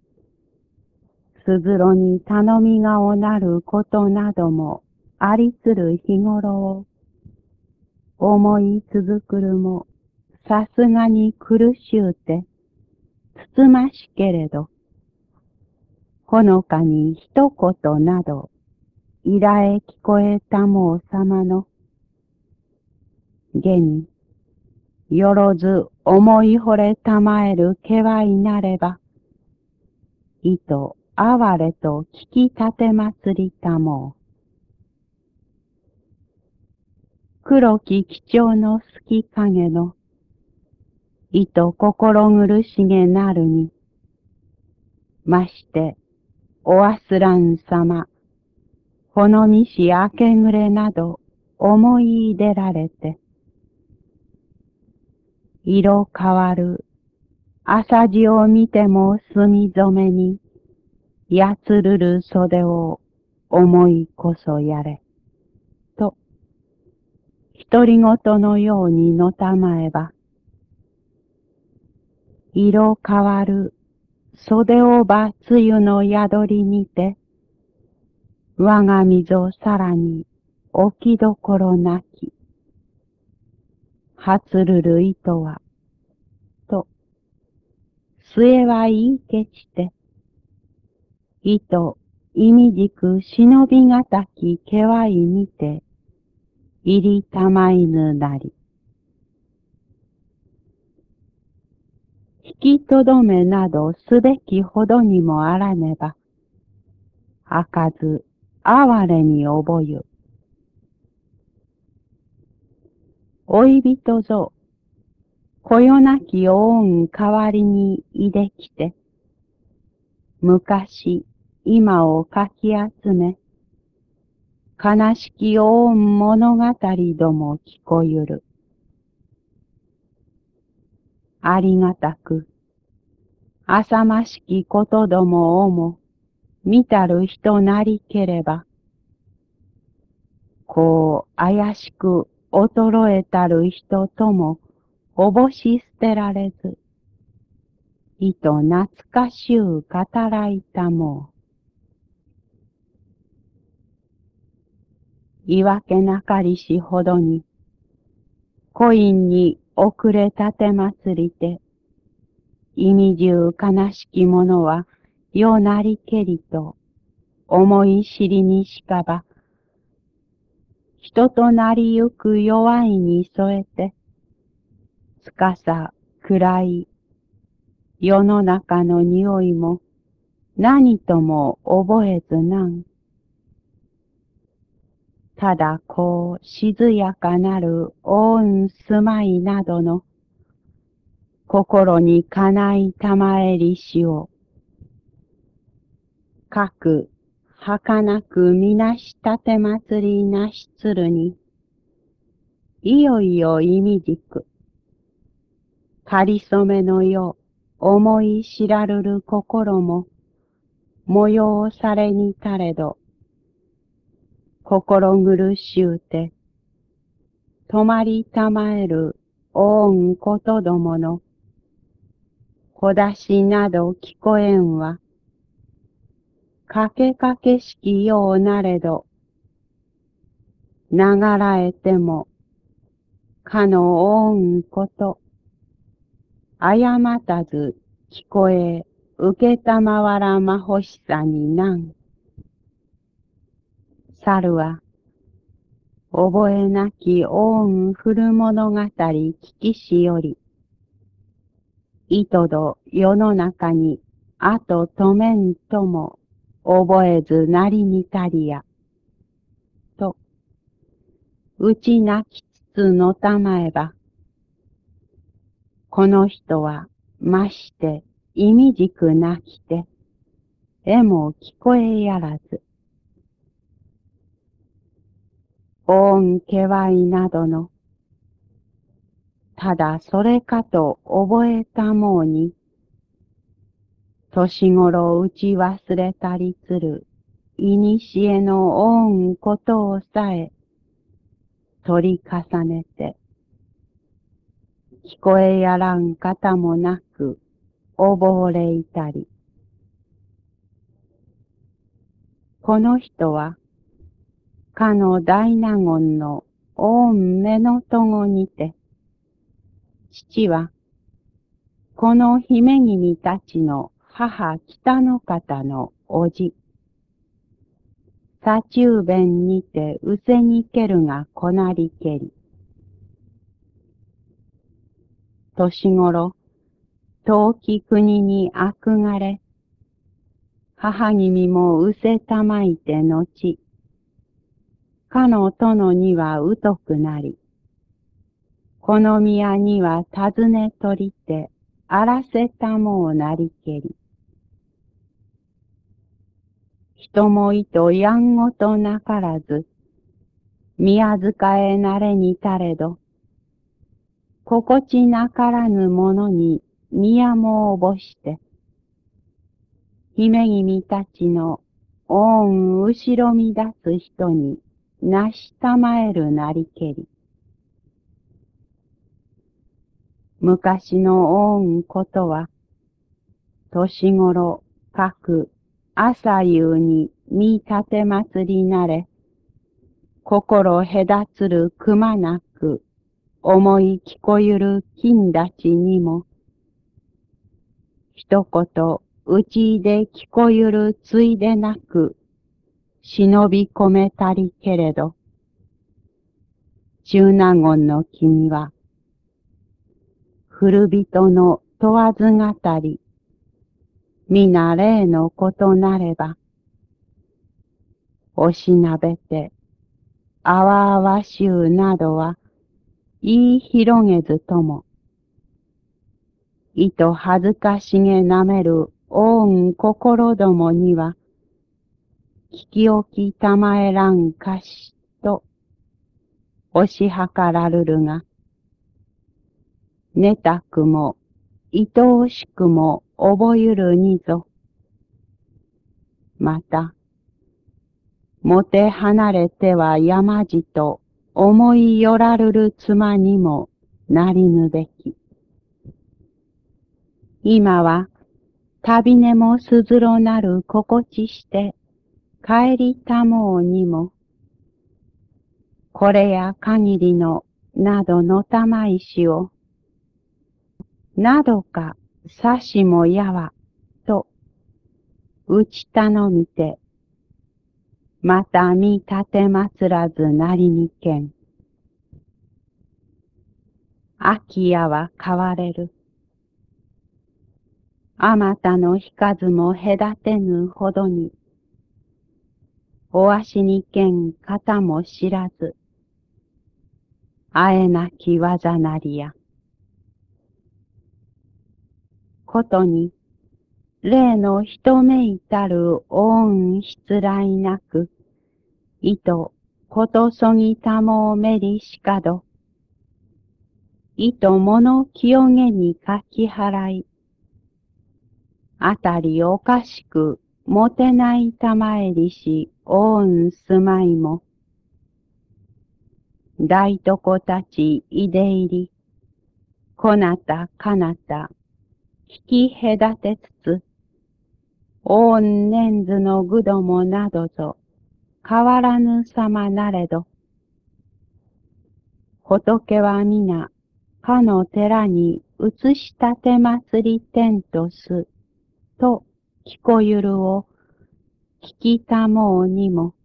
すずろに頼みがおなることなどもありつる日頃を、思い続くるも、さすがに苦しゅうて、つつましけれど、ほのかに一言など、いらえ聞こえたもうさまの、げに、よろず思い惚れたまえるけわいなれば、いと哀れと聞きたてまつりたもう。黒き貴重の月影の、いと心苦しげなるに、まして、おわすらんさま、ほのみし明け暮れなど思い出られて、色変わる朝地を見ても墨染めに、やつるる袖を思いこそやれ、と、独り言のようにのたまえば、色変わる袖をばつゆの宿りにて、我が溝さらに置きどころなき。はつるる糸は、と、末はいいけして、糸、意味じく忍びがたきけわいにて、入りたまいぬなり。引きとどめなどすべきほどにもあらねば、開かず哀れに覚ゆ。追い人ぞ、こよなき恩ん代わりにいできて、昔、今をかき集め、悲しき恩ん物語ども聞こゆる。ありがたく、浅ましきことどもをも、見たる人なりければ、こう怪しく衰えたる人とも、おぼし捨てられず、いと懐かしゅう語らいたもう。言わけなかりしほどに、コインに遅れたてまつりて、意味中悲しきものは、 よなりけりと思い知りにしかば、人となりゆく弱いに添えて、つかさ暗い世の中の匂いも何とも覚えずなん。ただこう静やかなる大運住まいなどの心にかないたまえりしを、かく儚くみなしたて祭りなしつるに、いよいよいみじく、かりそめのよ思い知らるる心も、模様されにたれど、心苦しゅうて、止まりたまえるおんことどもの、ほだしなど聞こえんは、かけかけしきようなれど、ながらえても、かのおんこと、あやまたず聞こえ、うけたまわらまほしさになん。猿は、覚えなきおんふる物語聞きしより、いとど世の中にあととめんとも覚えずなりにたりや、と、うちなきつつのたまえば、この人はまして意味じくなきて、えも聞こえやらず、おんけわいなどの、ただそれかと覚えたもうに、年頃打ち忘れたりする、いにしえのおんことをさえ、取り重ねて、聞こえやらん方もなく、溺れいたり。この人は、かの大納言の御目のとごにて、父は、この姫君たちの母北の方のおじ、左中弁にてうせにけるがこなりけり。年頃、遠き国に憧れ、母君もうせたまいて後、かの殿には疎くなり、この宮には尋ね取りて、あらせたもうなりけり。人もいとやんごとなからず、宮塚えなれにたれど、心地なからぬものに宮もおぼして、姫君たちのおん後ろみ出す人になしたまえるなりけり。昔のおんことは、年頃かく朝夕に見立て祭りなれ、心隔つるくまなく、思い聞こゆる金立ちにも、一言うちで聞こゆるついでなく、忍び込めたりけれど、中納言の君は、古人の問わずがたり、皆例のことなれば、おしなべて、あわあわしゅうなどは、言い広げずとも、いと恥ずかしげなめるおん心どもには、聞き置きたまえらんかしと、押し量らるるが、寝たくも、愛おしくも覚ゆるにぞ。また、もて離れては山路と思いよらるる妻にもなりぬべき。今は、旅根もすずろなる心地して帰りたもうにも、これや限りのなどのたまいしを、などかさしもやわと打ち頼みて、また見立てまつらずなりにけん。秋夜は変われる。あまたの引かずも隔てぬほどに、お足にけん方も知らず、あえなき技なりや。ことに、例の一目至る恩失来なく、意図ことそぎたもめりしかど、意図物清げに書き払い、あたりおかしくもてないたまえりし恩住まいも、大とこたちいでいり、こなたかなた、引き隔てつつ、恩年図の具どもなどぞ、変わらぬさまなれど、仏は皆、かの寺に移したて祭り天とす、と聞こゆるを、聞きたもうにも、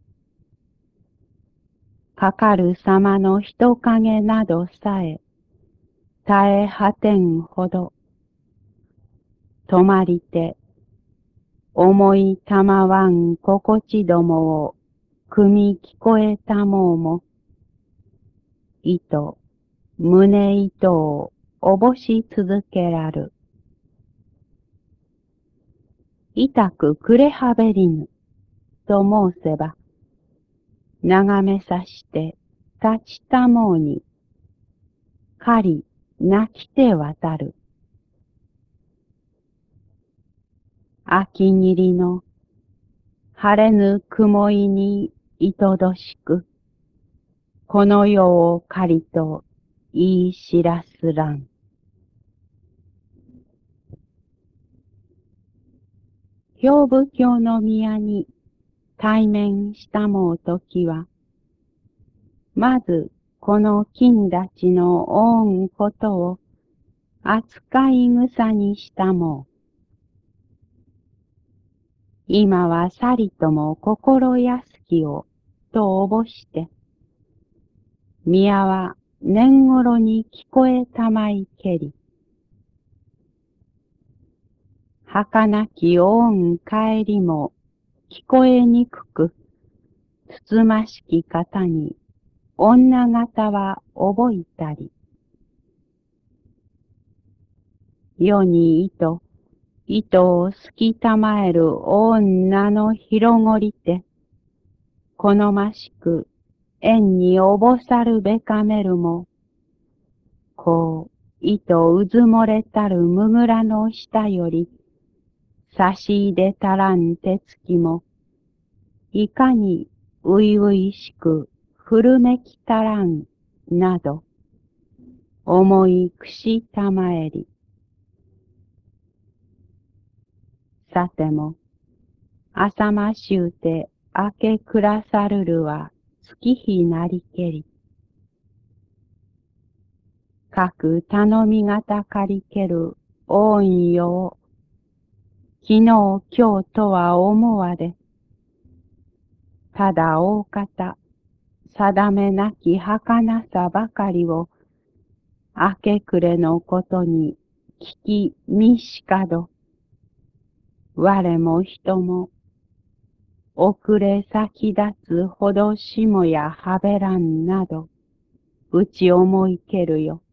かかる様の人影などさえ、絶え果てんほど、止まりて、思いたまわん心地どもを、汲み聞こえたもうも、糸、胸糸をおぼし続けらる。痛くくれはべりぬ、と申せば、眺めさして立ちたもうに、狩り泣きて渡る。秋霧の晴れぬ雲いにいとどしく、この世を狩りと言い知らすらん。兵部教の宮に対面したもうときは、まずこの金立ちの恩ことを扱い草にしたもう。今はさりとも心安きをとおぼして、宮は年頃に聞こえたまいけり、儚き恩帰りも聞こえにくく、つつましき方に女方は覚えたり、世に糸、糸をすきたまえる女の広ごりて、好ましく縁におぼさるべかめるも、こう糸うずもれたるむぐらの下より、差し入れたらん手つきも、いかにういういしく古めきたらん、など、思いくしたまえり。さても、朝ましゅうて明けくらさるるは月日なりけり。かく頼みがたかりける恩よ、昨日今日とは思われ、ただ大方、定めなき儚さばかりを、明け暮れのことに聞きみしかど、我も人も、遅れ先立つほどしもやはべらんなど、うち思いけるよ。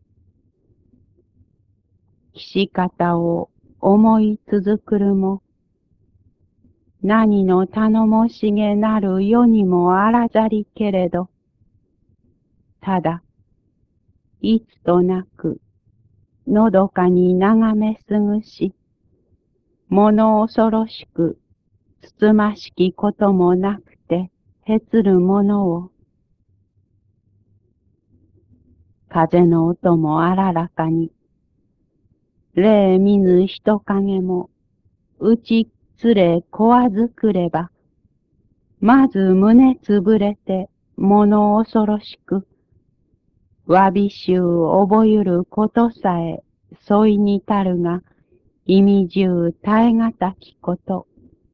岸方を思い続くるも、何の頼もしげなる世にもあらざりけれど、ただ、いつとなく、のどかに眺めすぐし、物恐ろしく、つつましきこともなくて、へつるものを、風の音もあららかに、例見ぬ人影も、うちつれこわずくれば、まず胸つぶれて、物恐ろしく、わびしゅう覚ゆることさえ、そいにたるが、意味中耐えがたきこと。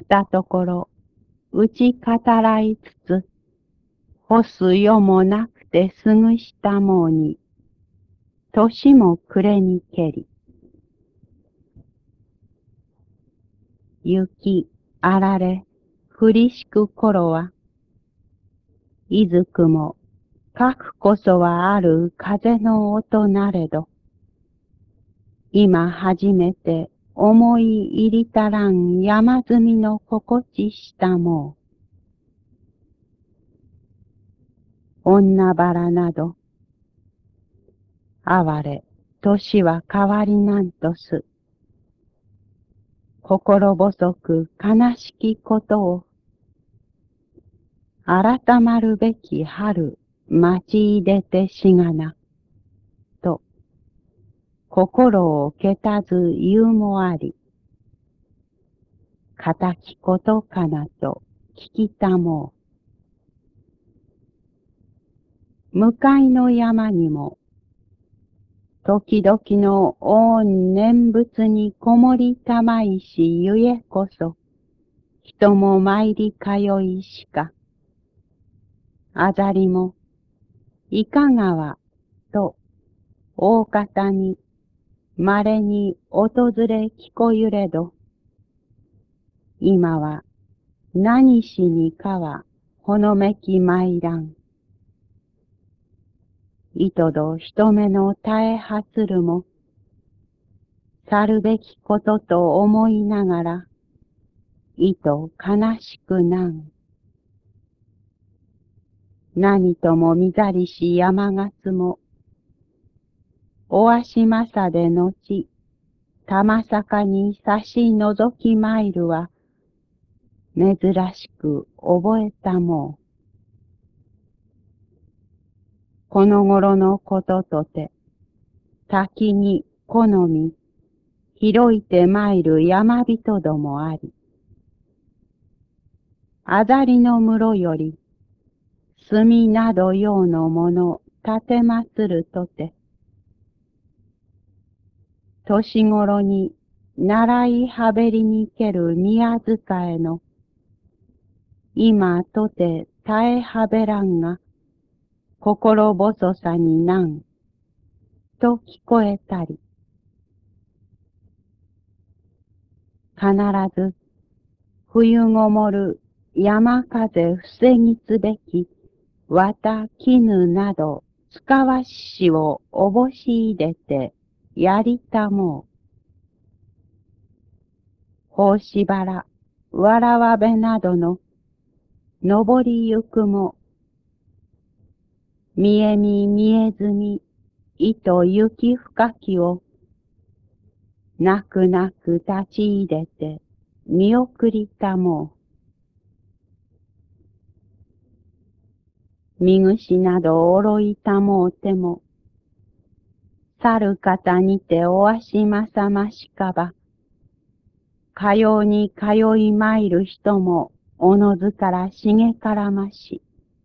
二ところ、打ち語らいつつ、干す世もなくてすぐしたもうに、年も暮れにけり。雪、あられ、降りしく頃は、いずくも、かくこそはある風の音なれど、今初めて思い入りたらん山積みの心地したもう。女原など、哀れ、年は変わりなんとす。心細く悲しきことを、改まるべき春、待ちいでてしがな、と、心をけたず言うもあり、仇きことかなと聞きたもう。向かいの山にも、時々の大念仏にこもりたまいしゆえこそ、人も参り通いしか、あざりも、いかがわ、と、大方に、稀に訪れ聞こゆれど、今は、何しにかは、ほのめき参らん。いとど人目の絶えはつるも、去るべきことと思いながら、いと悲しくなん。何ともみざりし山勝も、おわしまさでのち、玉坂に差し覗き参るは、珍しく覚えたもう。この頃のこととて、滝に好み、広いて参る山人どもあり、あざりの室より、炭など用のもの立てまつるとて、年頃に習いはべりにける宮塚への、今とて絶えはべらんが、心細さになん、と聞こえたり、必ず、冬ごもる山風防ぎつべき、綿絹など、使わししをおぼし入れて、やりたもう。ほうしばら、わらわべなどの、登りゆくも、見えみ見えずに、いと雪深きを、泣く泣く立ち入れて、見送りたもう。みぐしなどおろいたもうても、去る方にておわしまさましかば、かように通い参る人も、おのずからしげからまし。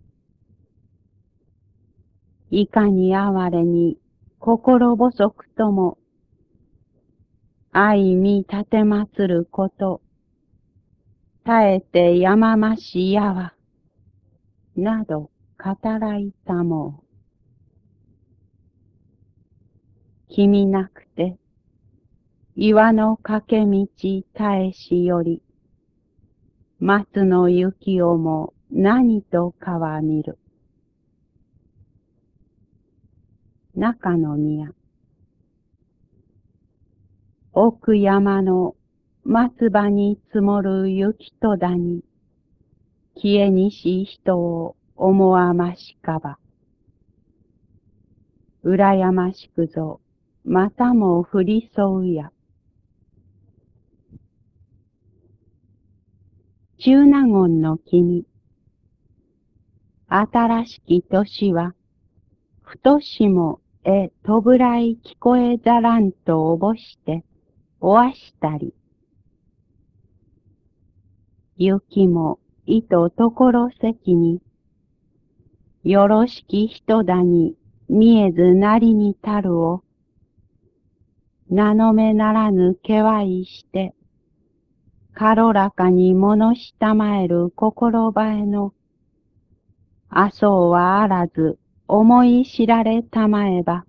いかに哀れに、心細くとも、愛み立てまつること、耐えてやまましやわ、など語らいたもう。君なくて、岩の駆け道絶えしより、松の雪をも何と川見る。中の宮。奥山の松葉に積もる雪とだに、消えにし人を思わましかば。うらやましくぞ、またも降りそうや。中納言の君。新しき年は、ふとしもえとぶらい聞こえざらんとおぼして、おわしたり。雪もいとところせきに、よろしき人だに見えずなりにたるを、名のめならぬけわいして、 軽らかに物したまえる心ばえの、あそうはあらず思い知られたまえば、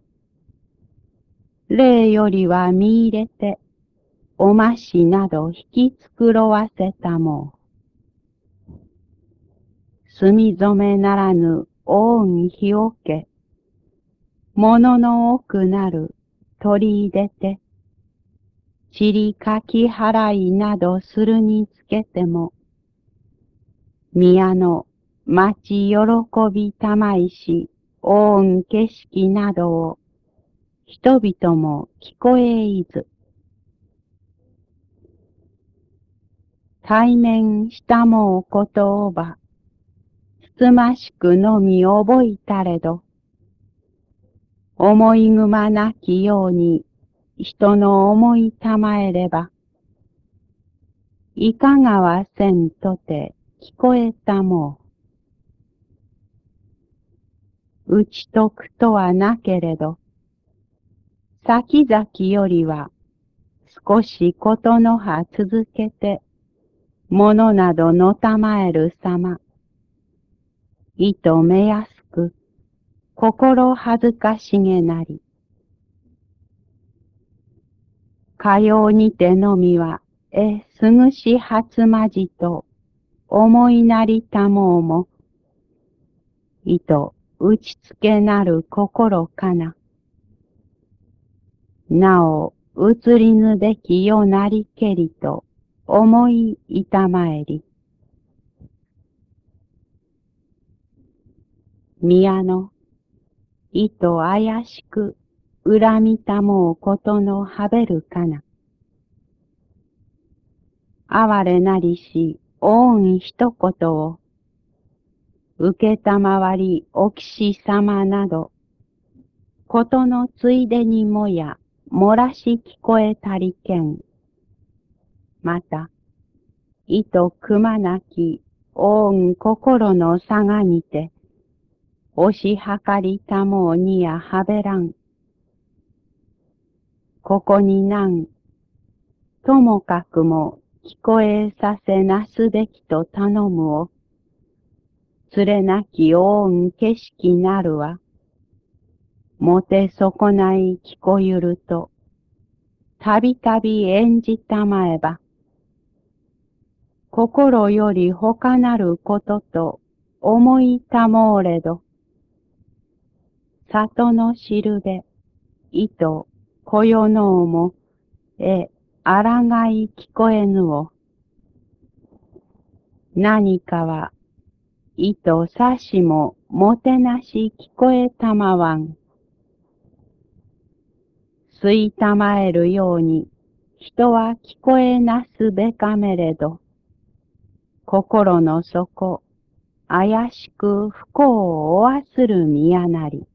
霊よりは見入れて、おましなど引き繕わせたもう。墨染めならぬ大運日をけ、物の奥なる取り出て、ちりかき払いなどするにつけても、宮の町喜びたまいし、大運景色などを、人々も聞こえいず。対面したもうことをば、つつましくのみ覚えたれど、思いぐまなきように人の思いたまえれば、いかがはせんとて聞こえたもう。打ち解くとはなけれど、先々よりは少しことの葉続けて、ものなどのたまえるさま、意図めやすく、心恥ずかしげなり。かようにてのみは、えすぐし初まじと、思いなりたもうも、意図打ちつけなる心かな。なお、移りぬべきよなりけりと、思いいたまえり。宮の、意図怪しく、恨みたもうことのはべるかな。哀れなりし、大ん一言を、受けたまわりおきしさまなど、ことのついでにもや、漏らし聞こえたりけん。また、意図くまなき、大ん心の差がにて、押し量りたもうにやはべらん。ここになん、ともかくも聞こえさせなすべきと頼むを、つれなき大ん景色なるは、もて損ない聞こゆると、たびたび演じたまえば、心より他なることと思いたもうれど、里のしるべ、意図、こよのうも、え、あらがい聞こえぬを、何かは、意図さしももてなし聞こえたまわん。すいたまえるように、人は聞こえなすべかめれど、心の底、怪しく不幸をおわする宮なり。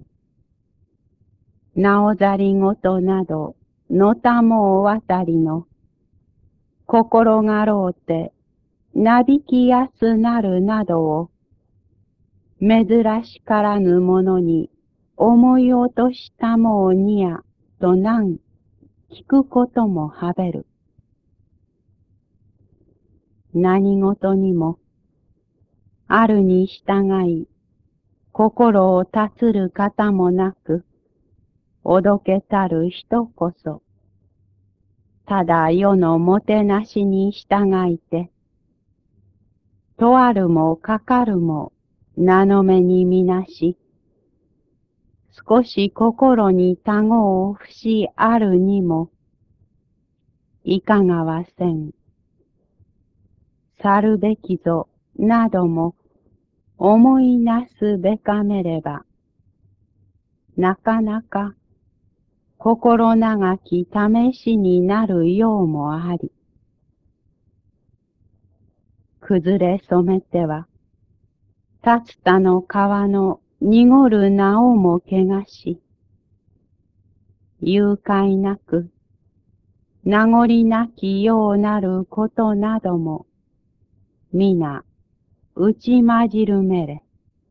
なおざりごとなど、のたもう渡りの、心がろうて、なびきやすなるなどを、珍しからぬものに、思い落としたもうにや、となん聞くこともはべる。何事にも、あるに従い、心をたつる方もなく、おどけたる人こそ、ただ世のもてなしに従いて、とあるもかかるも名の目にみなし、少し心にたごを不しあるにも、いかがわせん。去るべきぞ、なども、思いなすべかめれば、なかなか、心長き試しになるようもあり、崩れ染めては、竜田の川の濁る名をもけがし、誘拐なく、名残なきようなることなども、みな、打ちまじるめれ。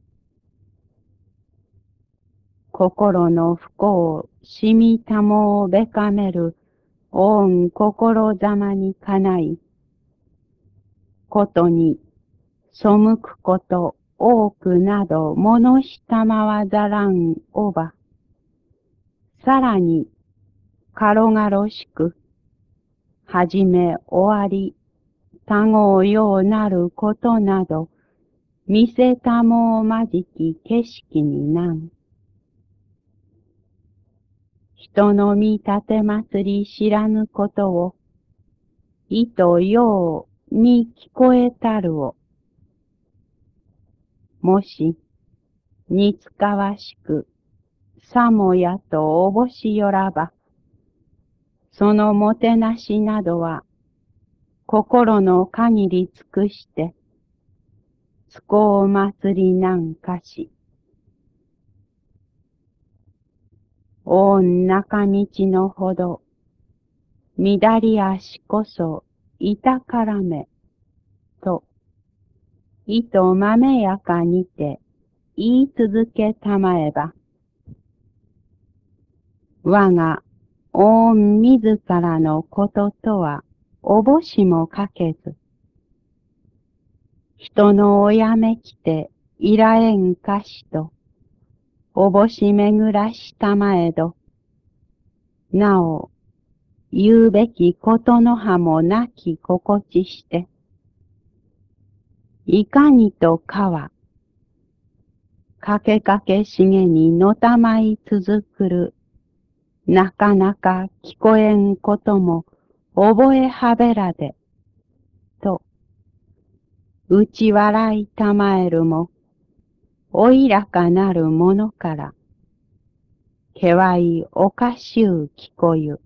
心の不幸をしみたもをべかめる、御心ざまにかない、 ことに背くこと多くなど物したまわざらんおば。さらに軽々しく、はじめ終わり、たごうようなることなど、見せたもうまじき景色になん。人の見立て祭り知らぬことを、意とように聞こえたるを。もし、似つかわしく、さもやとおぼしよらば、そのもてなしなどは、心の限り尽くして、つこう祭りなんかし。おん中道のほど、乱り足こそ、いたからめ、と、いとまめやかにて、言い続けたまえば、我が、御自らのこととは、おぼしもかけず、人のおやめきて、いらえんかしと、おぼしめぐらしたまえど、なお、言うべきことの葉もなき心地して、いかにとかは、かけかけしげにのたまい続くる、なかなか聞こえんことも覚えはべらで、と、うち笑いたまえるも、おいらかなるものから、けわいおかしゅう聞こゆ。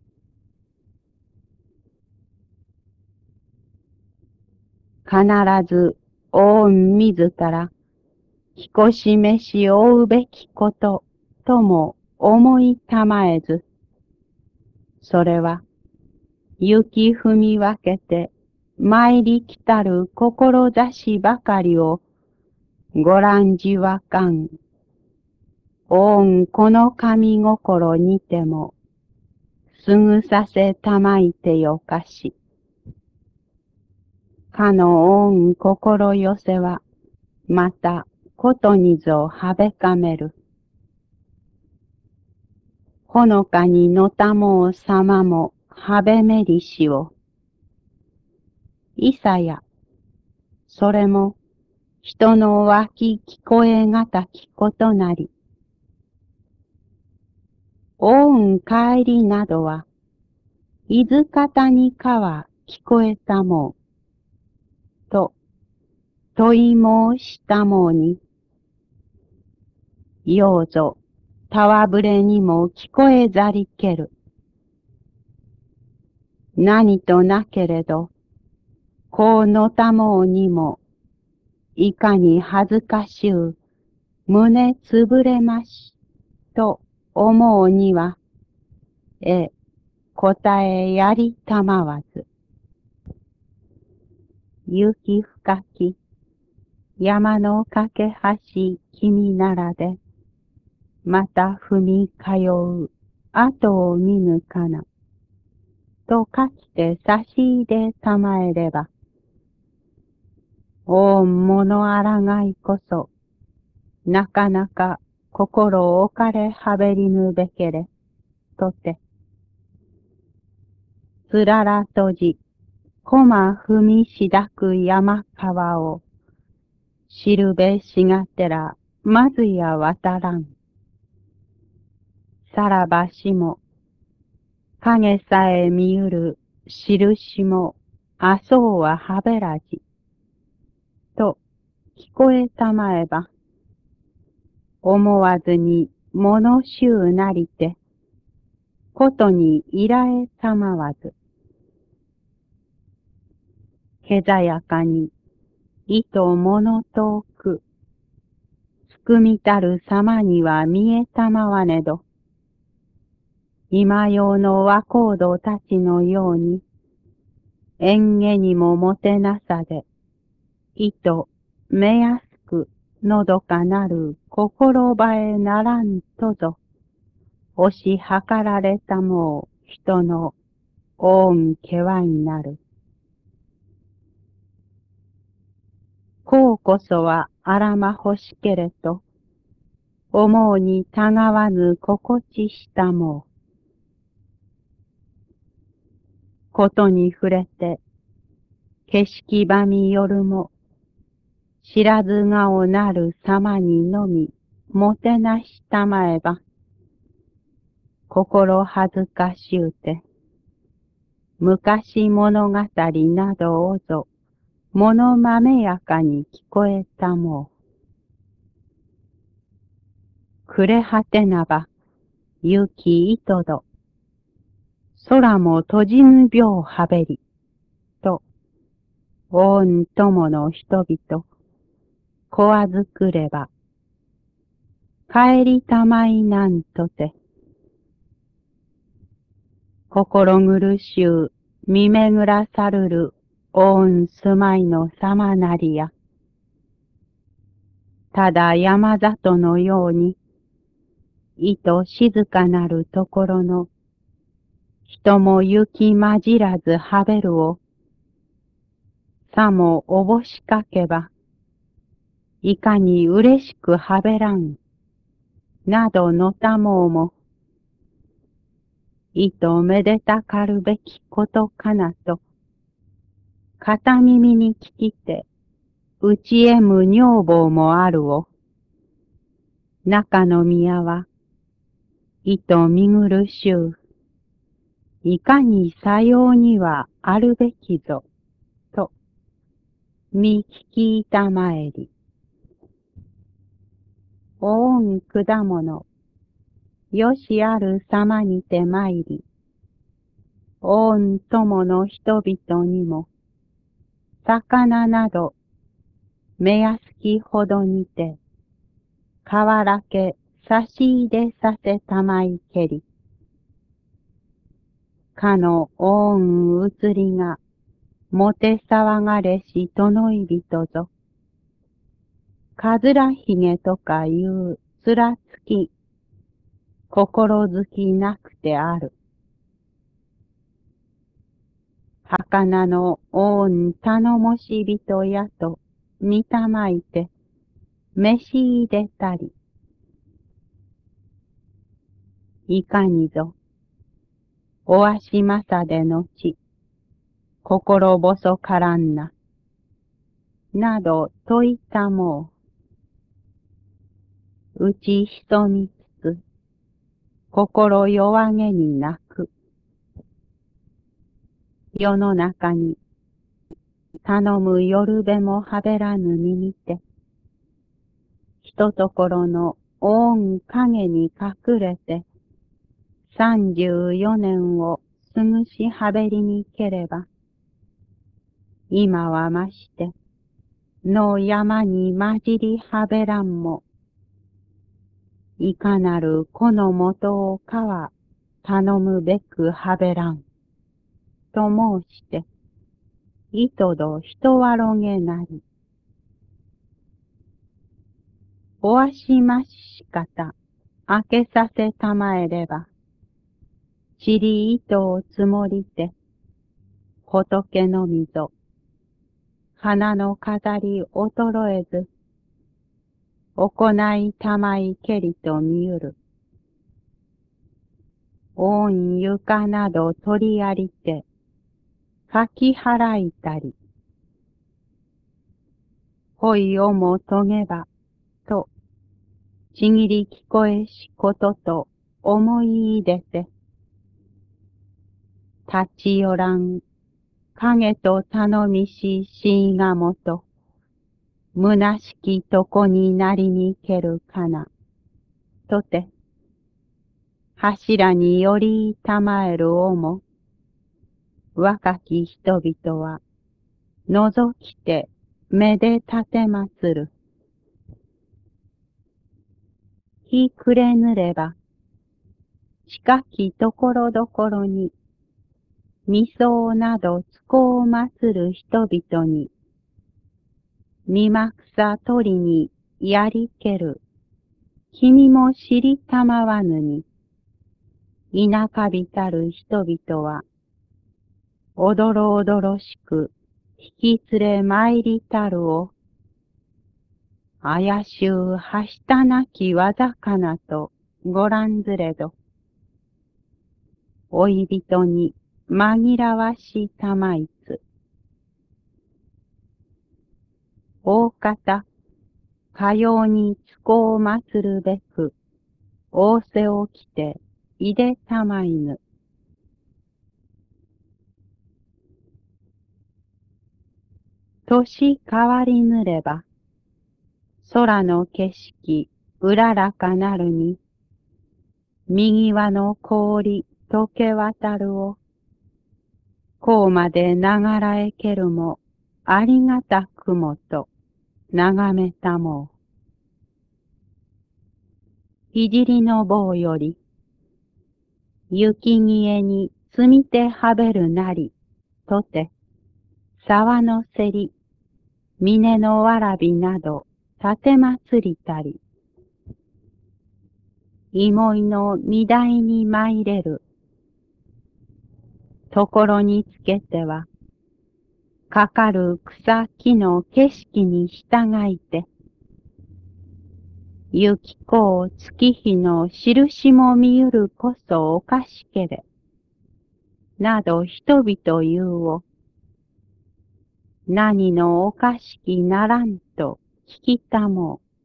必ず、御自ら、ひこしめし追うべきこと、とも思いたまえず、それは、雪踏み分けて、参り来たる志ばかりを、ご覧じわかん。おんこの神心にても、すぐさせたまいてよかし。かの御心寄せは、また、ことにぞはべかめる。ほのかにのたもうさまも、はべめりしを。いさや、それも、人の脇聞こえがたきことなり。おん帰りなどは、いずかたにかは聞こえたもう。と、問い申したもうに、ようぞ、たわぶれにも聞こえざりける。何となけれど、こうのたもうにも、いかに恥ずかしゅう、胸つぶれまし、と思うには、え、答えやりたまわず。雪深き、山の架け橋君ならで、また踏み通う、後を見ぬかな。とかきて差し入れたまえれば、おん物あらがいこそ、なかなか心置かれはべりぬべけれ、とて。つららとじ、こま踏みしだく山川を、知るべしがてら、まずや渡らん。さらばしも、影さえ見ゆる印も、あそうははべらじ。と、聞こえたまえば、思わずに物しゅうなりて、ことにいらえたまわず。けざやかに、意と物遠く、つくみたる様には見えたまわねど、今用の若人たちのように、縁下にももてなさで、意と目やすくのどかなる心ばえならんとぞ、押し量られたもう人の恩けわいなる。 こうこそはあらま欲しけれと、思うにたがわぬ心地したもう。ことに触れて、景色ばみ夜も、知らず顔なる様にのみ、もてなしたまえば、心恥ずかしゅうて、昔物語などをぞ、物まめやかに聞こえたもう。暮れ果てなば、雪糸ど、空も閉じぬ秒はべり、と、おん友の人々、こわずくれば、帰りたまいなんとて、心苦しゅう、見めぐらさるる、おん住まいのさまなりや、ただ山里のように、いと静かなるところの、人も雪まじらずはべるを、さもおぼしかけば、いかに嬉しくはべらん、などのたもうも、いとめでたかるべきことかなと、片耳に聞きて、うちえむ女房もあるを、中の宮は、いと見苦しゅう、いかにさようにはあるべきぞ、と、見聞きいたまえり。おん果物、よしあるさまにてまいり、おん友の人々にも、魚など、目やすきほどにて、河原け差し入れさせたまいけり、かのおんうつりが、もて騒がれしとのいびとぞ、かずらひげとかいうつらつき、心づきなくてある。儚のおん頼もし人やと、見たまいて、召し入れたり、いかにぞ、おわしまさでのち、心細からんな、などといたもう、うち人につつ、心弱げに泣く。世の中に、頼む夜べもはべらぬに見て、ひとところのおん影に隠れて、三十四年を過ぐしはべりにければ、今はまして、の山にまじりはべらんも、いかなるこの元をかは頼むべくはべらん、と申して、いとど人わろげなり、おわしましかた、明けさせたまえれば、ちり糸をつもりて、仏のみぞ、花の飾り衰えず、行いたまいけりと見ゆる。おん床など取りありて、かき払いたり、ほいをもとげば、と、ちぎり聞こえしことと思い入れて、立ち寄らん、影と頼みししがもと、虚しきとこになりにけるかな、とて、柱によりたまえるをも、若き人々は、覗きて目で立てまする。日暮れぬれば、近きところどころに、味噌などつこを祀る人々に、みまくさ取りにやりける、君も知りたまわぬに、田舎びたる人々は、おどろおどろしく引き連れ参りたるを、 あやしゅうはしたなきわざかなとごらんずれど、おいびとに紛らわしたまいつ。大方、かようにつこをまつるべく、仰せをきて、いでたまいぬ。年変わりぬれば、空の景色、うららかなるに、右輪の氷、溶け渡るを、こうまでながらえけるも、ありがたくもと、眺めたもう。ひじりの棒より、雪消えに積みてはべるなり、とて、沢のせり、峰のわらびなど、立てまつりたり、芋いの荷台に参れる、ところにつけては、かかる草木の景色に従いて、ゆきこう月日の印も見ゆるこそおかしけれ、など人々言うを、何のおかしきならんと聞きたもう。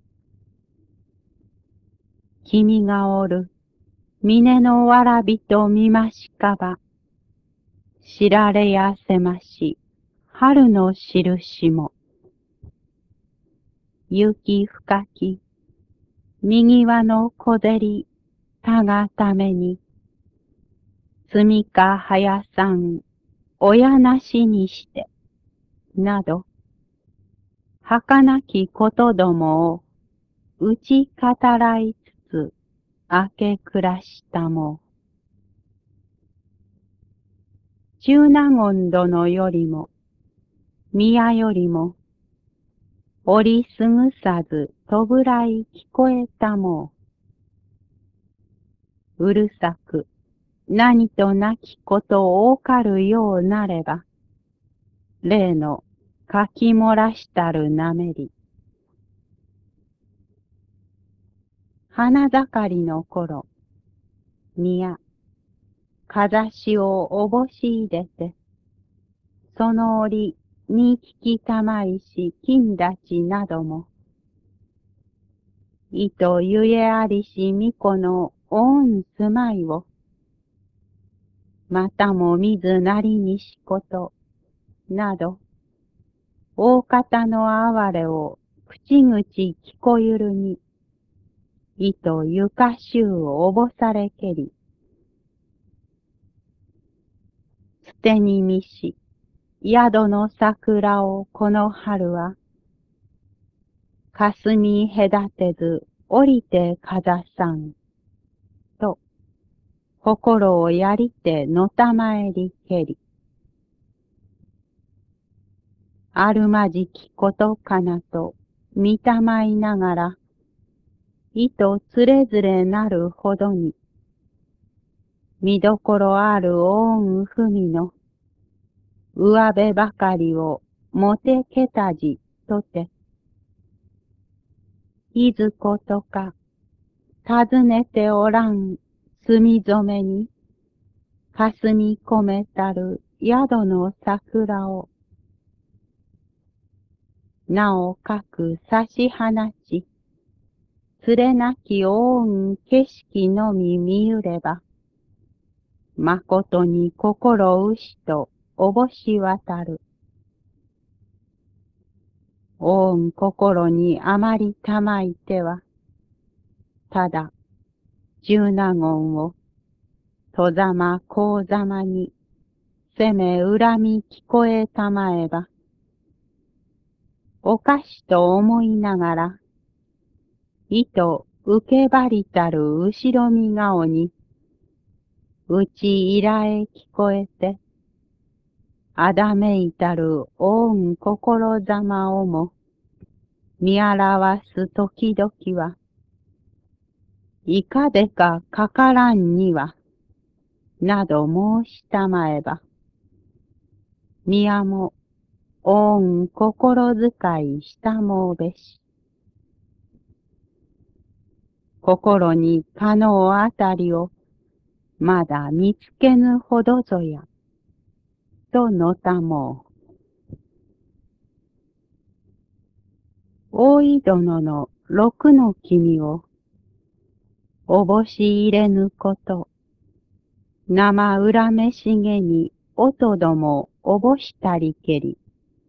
君がおる、峰のわらびと見ましかば、知られやせまし、春の印も。雪深き、右輪の小競り、たがために、積みかはやさん、親なしにして、など、儚きことどもを、打ち語らいつつ、明け暮らしたも。中納言殿よりも、宮よりも、折りすぐさずとぶらい聞こえたもう。うるさく、何となきことをおかるようなれば、例のかき漏らしたるなめり。花盛りの頃、宮、かざしをおぼし入れて、その折に聞きたまいし金立ちなども、いとゆえありしみこのおん住まいを、またも見ずなりにしこと、など、大方の哀れを口々聞こゆるに、いとゆかしゅうおぼされけり、捨てにみし、宿の桜をこの春は、霞隔てず降りてかざさん、と、心をやりてのたまえりけり。あるまじきことかなと、見たまいながら、いとつれづれなるほどに、見どころある大んふみの、上辺ばかりをもてけたじとて、いずことか、尋ねておらん墨染めに、かすみ込めたる宿の桜を、なおかく差し放ち、つれなき大ん景色のみ見ゆれば、まことに心うしとおぼし渡る。大ん心にあまりたまいては、ただ、十納言を、とざまこうざまに、せめ恨み聞こえたまえば、おかしと思いながら、いと受けばりたる後ろみ顔に、うちいらへ聞こえて、あだめいたる大ん心ざまをも、見表す時々は、いかでかかからんには、など申したまえば、宮も、大ん心遣いしたもうべし。 心に可能あたりを、まだ見つけぬほどぞや、とのたもう。大井殿の六の君を、おぼし入れぬこと、生恨めしげにおとどもおぼしたりけり。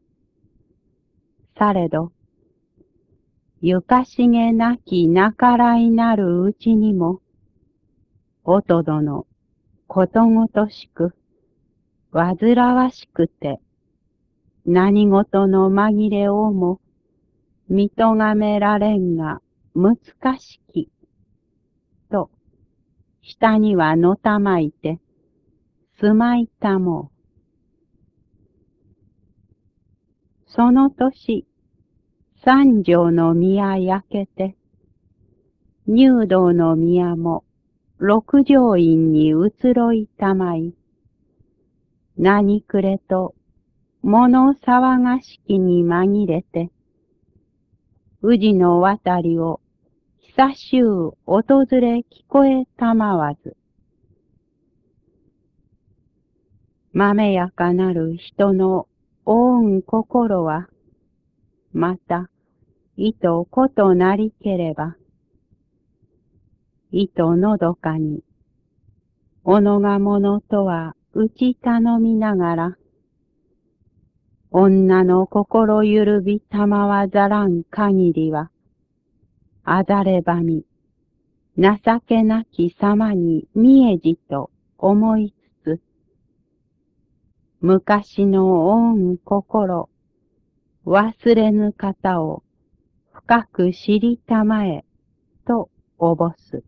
されど、ゆかしげなきなからいなるうちにも、おとどのことごとしく、わずらわしくて、何事の紛れをも、見とがめられんが難しき、と、下にはのたまいて、住まいたもう。その年、三条の宮焼けて、入道の宮も六条院に移ろいたまい、何くれと物騒がしきに紛れて、宇治の渡りを久しゅう訪れ聞こえたまわず、まめやかなる人のおうん心は、また、いとことなりければ、いとのどかに、おのがものとは打ち頼みながら、女の心ゆるびたまわざらん限りは、あざればみ、情けなき様に見えじと思いつつ、昔の恩心、忘れぬ方を深く知りたまえ、とおぼす。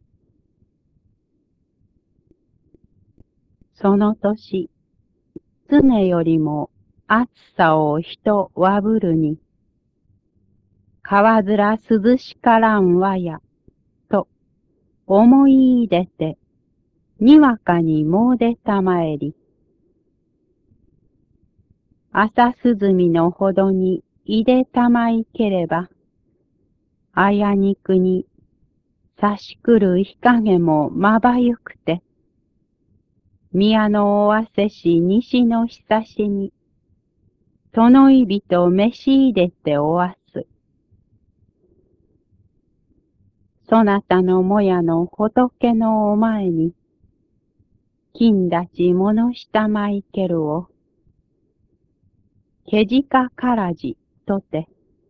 その年、常よりも暑さを人わぶるに、川面涼しからんわや、と思い入れて、にわかにもうでたまえり、朝涼みのほどにいでたまいければ、あやにくに差し来る日陰もまばゆくて、宮のおわせし西のひさしに、殿いびと召し入れておわす。そなたのもやの仏のお前に、金立ち物下まいけるを、けじかからじとて、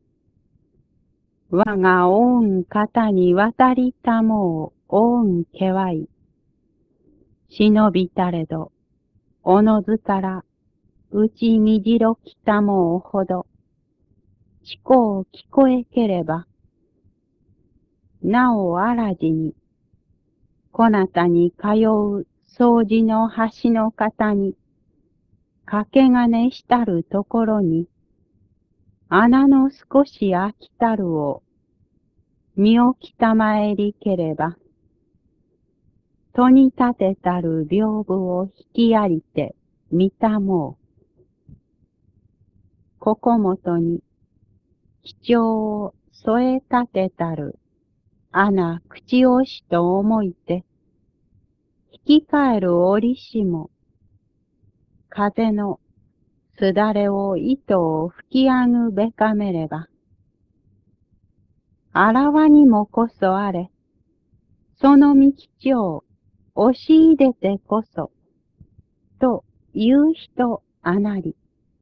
我が御ん方に渡りたもう御んけわい、忍びたれど、おのずからうちみじろきたもうほど、ちこう聞こえければ、なおあらじに、こなたに通う掃除の橋の方に、かけがねしたるところに、穴の少し空きたるを、身をきたまえりければ、戸に立てたる屏風を引きやりて、見たもう。ここもとに、貴重を添え立てたる、穴口押しと思いて、引き換える折しも、風のすだれを糸を吹きあぐべかめれば、あらわにもこそあれ、その道を押し入れてこそ、という人あなり。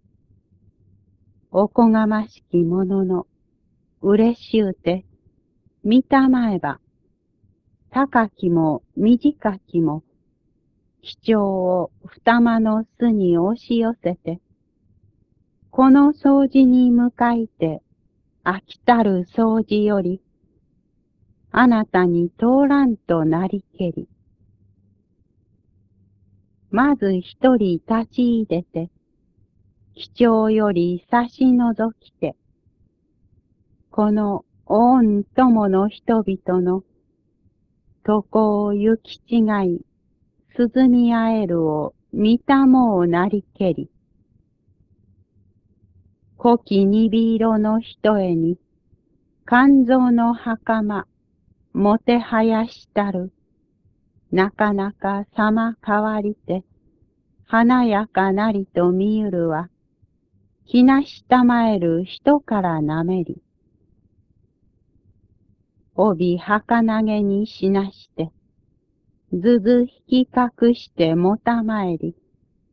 おこがましきものの、うれしゅうて、見たまえば、高きも短きも、貴重を二間の巣に押し寄せて、この掃除に向かいて、飽きたる掃除より、あなたに通らんとなりけり。まず一人立ち入れて、貴重より差し覗きて、この恩友の人々の床を行き違い、涼み合えるを見たもうなりけり。濃き鈍色の一重に、肝臓の袴、 もてはやしたる、なかなかさま変わりて、華やかなりと見ゆるは、ひなしたまえる人からなめり、帯儚げにしなして、ずず引き隠してもたまえり、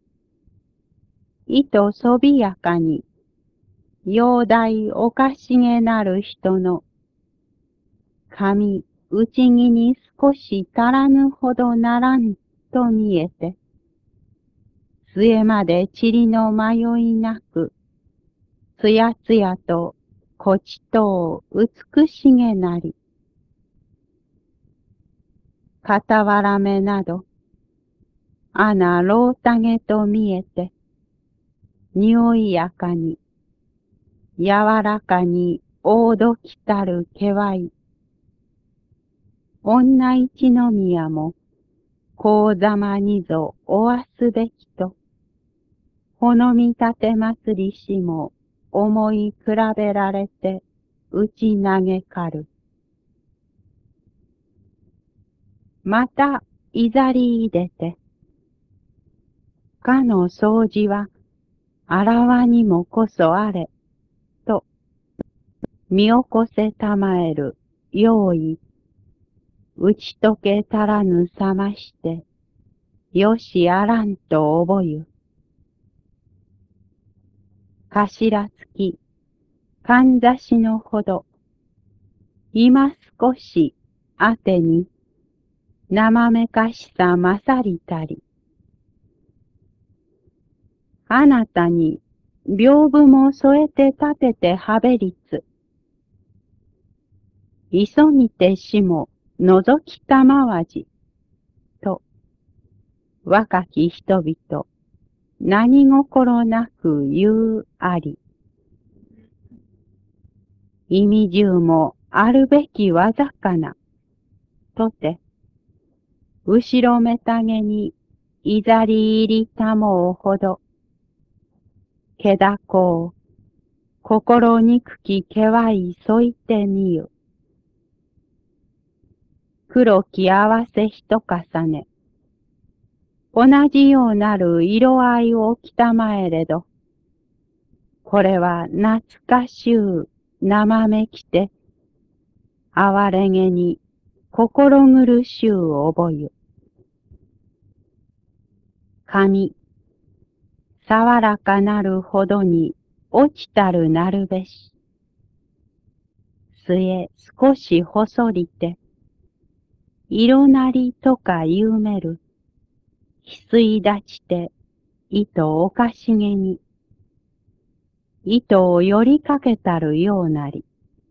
糸そびやかに、容体おかしげなる人の、髪内着に少し足らぬほどならんと見えて、末まで塵の迷いなく、つやつやとこちと美しげなり、傍ら目など、あなろうたげと見えて、匂いやかに、柔らかに大どきたるけわい。女一宮も、こうざまにぞおわすべきと、ほのみたて祭りしも思い比べられて打ち嘆かる。またいざりいでて、かの掃除はあらわにもこそあれ、と見起こせたまえる用意、打ち解けたらぬさまして、よしあらんと覚ゆ。頭つき、かんざしのほど、今少し、あてに、生めかしさ勝りたり。あなたに、屏風も添えて立ててはべりつ。急ぎてしも、覗きたまわじ。と、若き人々、何心なく言うあり。意味中もあるべき技かな。とて、後ろめたげに、いざり入りたもうほど、気高う、心憎きけわいそいてみゆ。黒き合わせ一重ね、同じようなる色合いをきたまえれど、これは懐かしゅう生めきて、哀れげに心苦しゅう覚ゆ。髪、爽らかなるほどに落ちたるなるべし。末少し細りて、色なりとかゆうめる。翡翠立ちて、糸おかしげに。糸をよりかけたるようなり。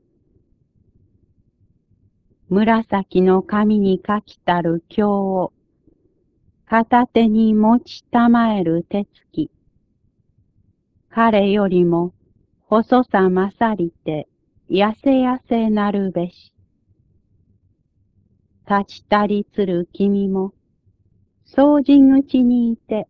紫の紙に書きたる経を、片手に持ちたまえる手つき。彼よりも細さ勝りて、やせやせなるべし。立ちたりつる君も、掃除口にいて、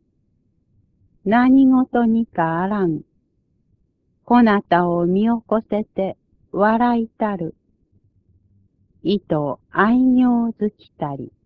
何事にかあらん。こなたを見起こせて笑いたる。糸愛行づきたり。